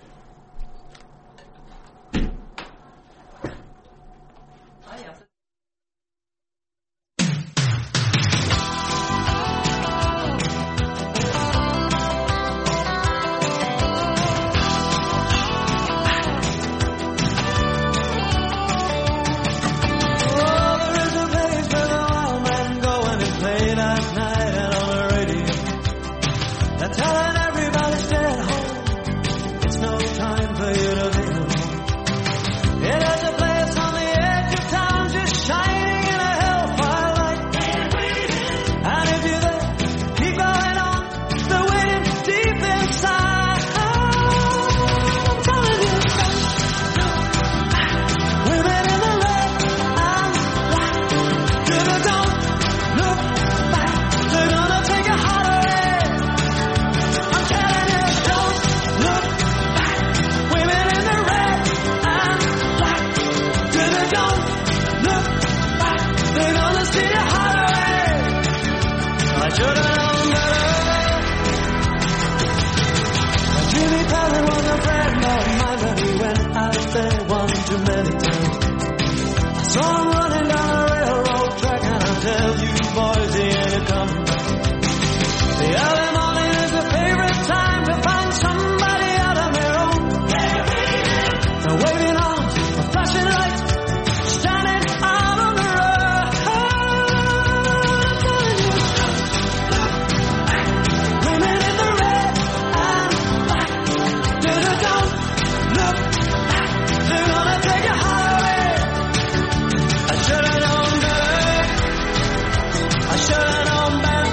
Telling everybody's dead home. It's no time for you to be alone. It is a place on the edge of town, just shining in a hellfire light. And if you're there, keep going on. They're waiting deep inside. I'm telling you, women in the red and black. Don't look back. They're gonna take your heart away. Too many times I saw him running down a railroad track, and I tell you boys he ain't coming back. The early morning is the favorite time to find somebody out on their own. They're waving arms, they're flashing lights, standing out on the road. Women in the red and black, don't look back. They're gonna take your heart away. I should've known better. I should've known better.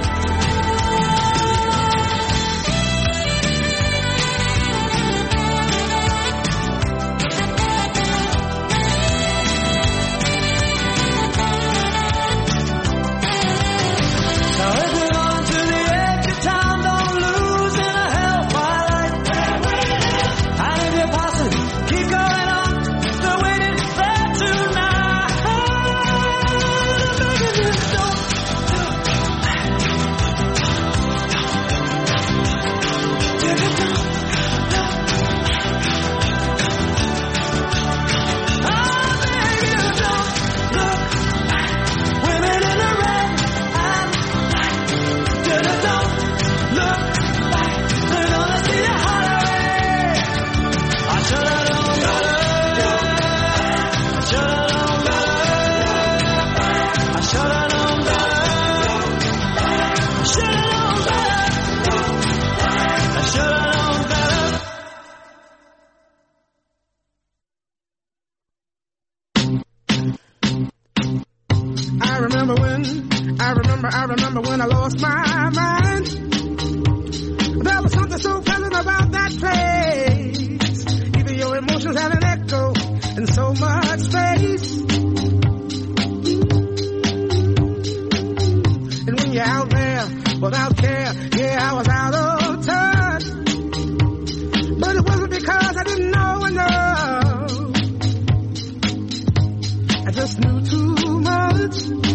Now if you're going to the edge of town, don't lose in a hellfire light. And if you're passing, keep going on. They're waiting there tonight. I'm begging you, don't look back. If you don't look back, I'm begging you, don't look back. Women in the red and black. Don't look back. They're gonna see your heart away. I should've known better. I should've known better. I should've known better. I should've known better. I should've known better. I remember when I remember when I lost my mind. There was something so pleasant about that place. Even your emotions had an echo in so much space. And when you're out there without care, yeah, I was out of touch. But it wasn't because I didn't know enough. I just knew too much.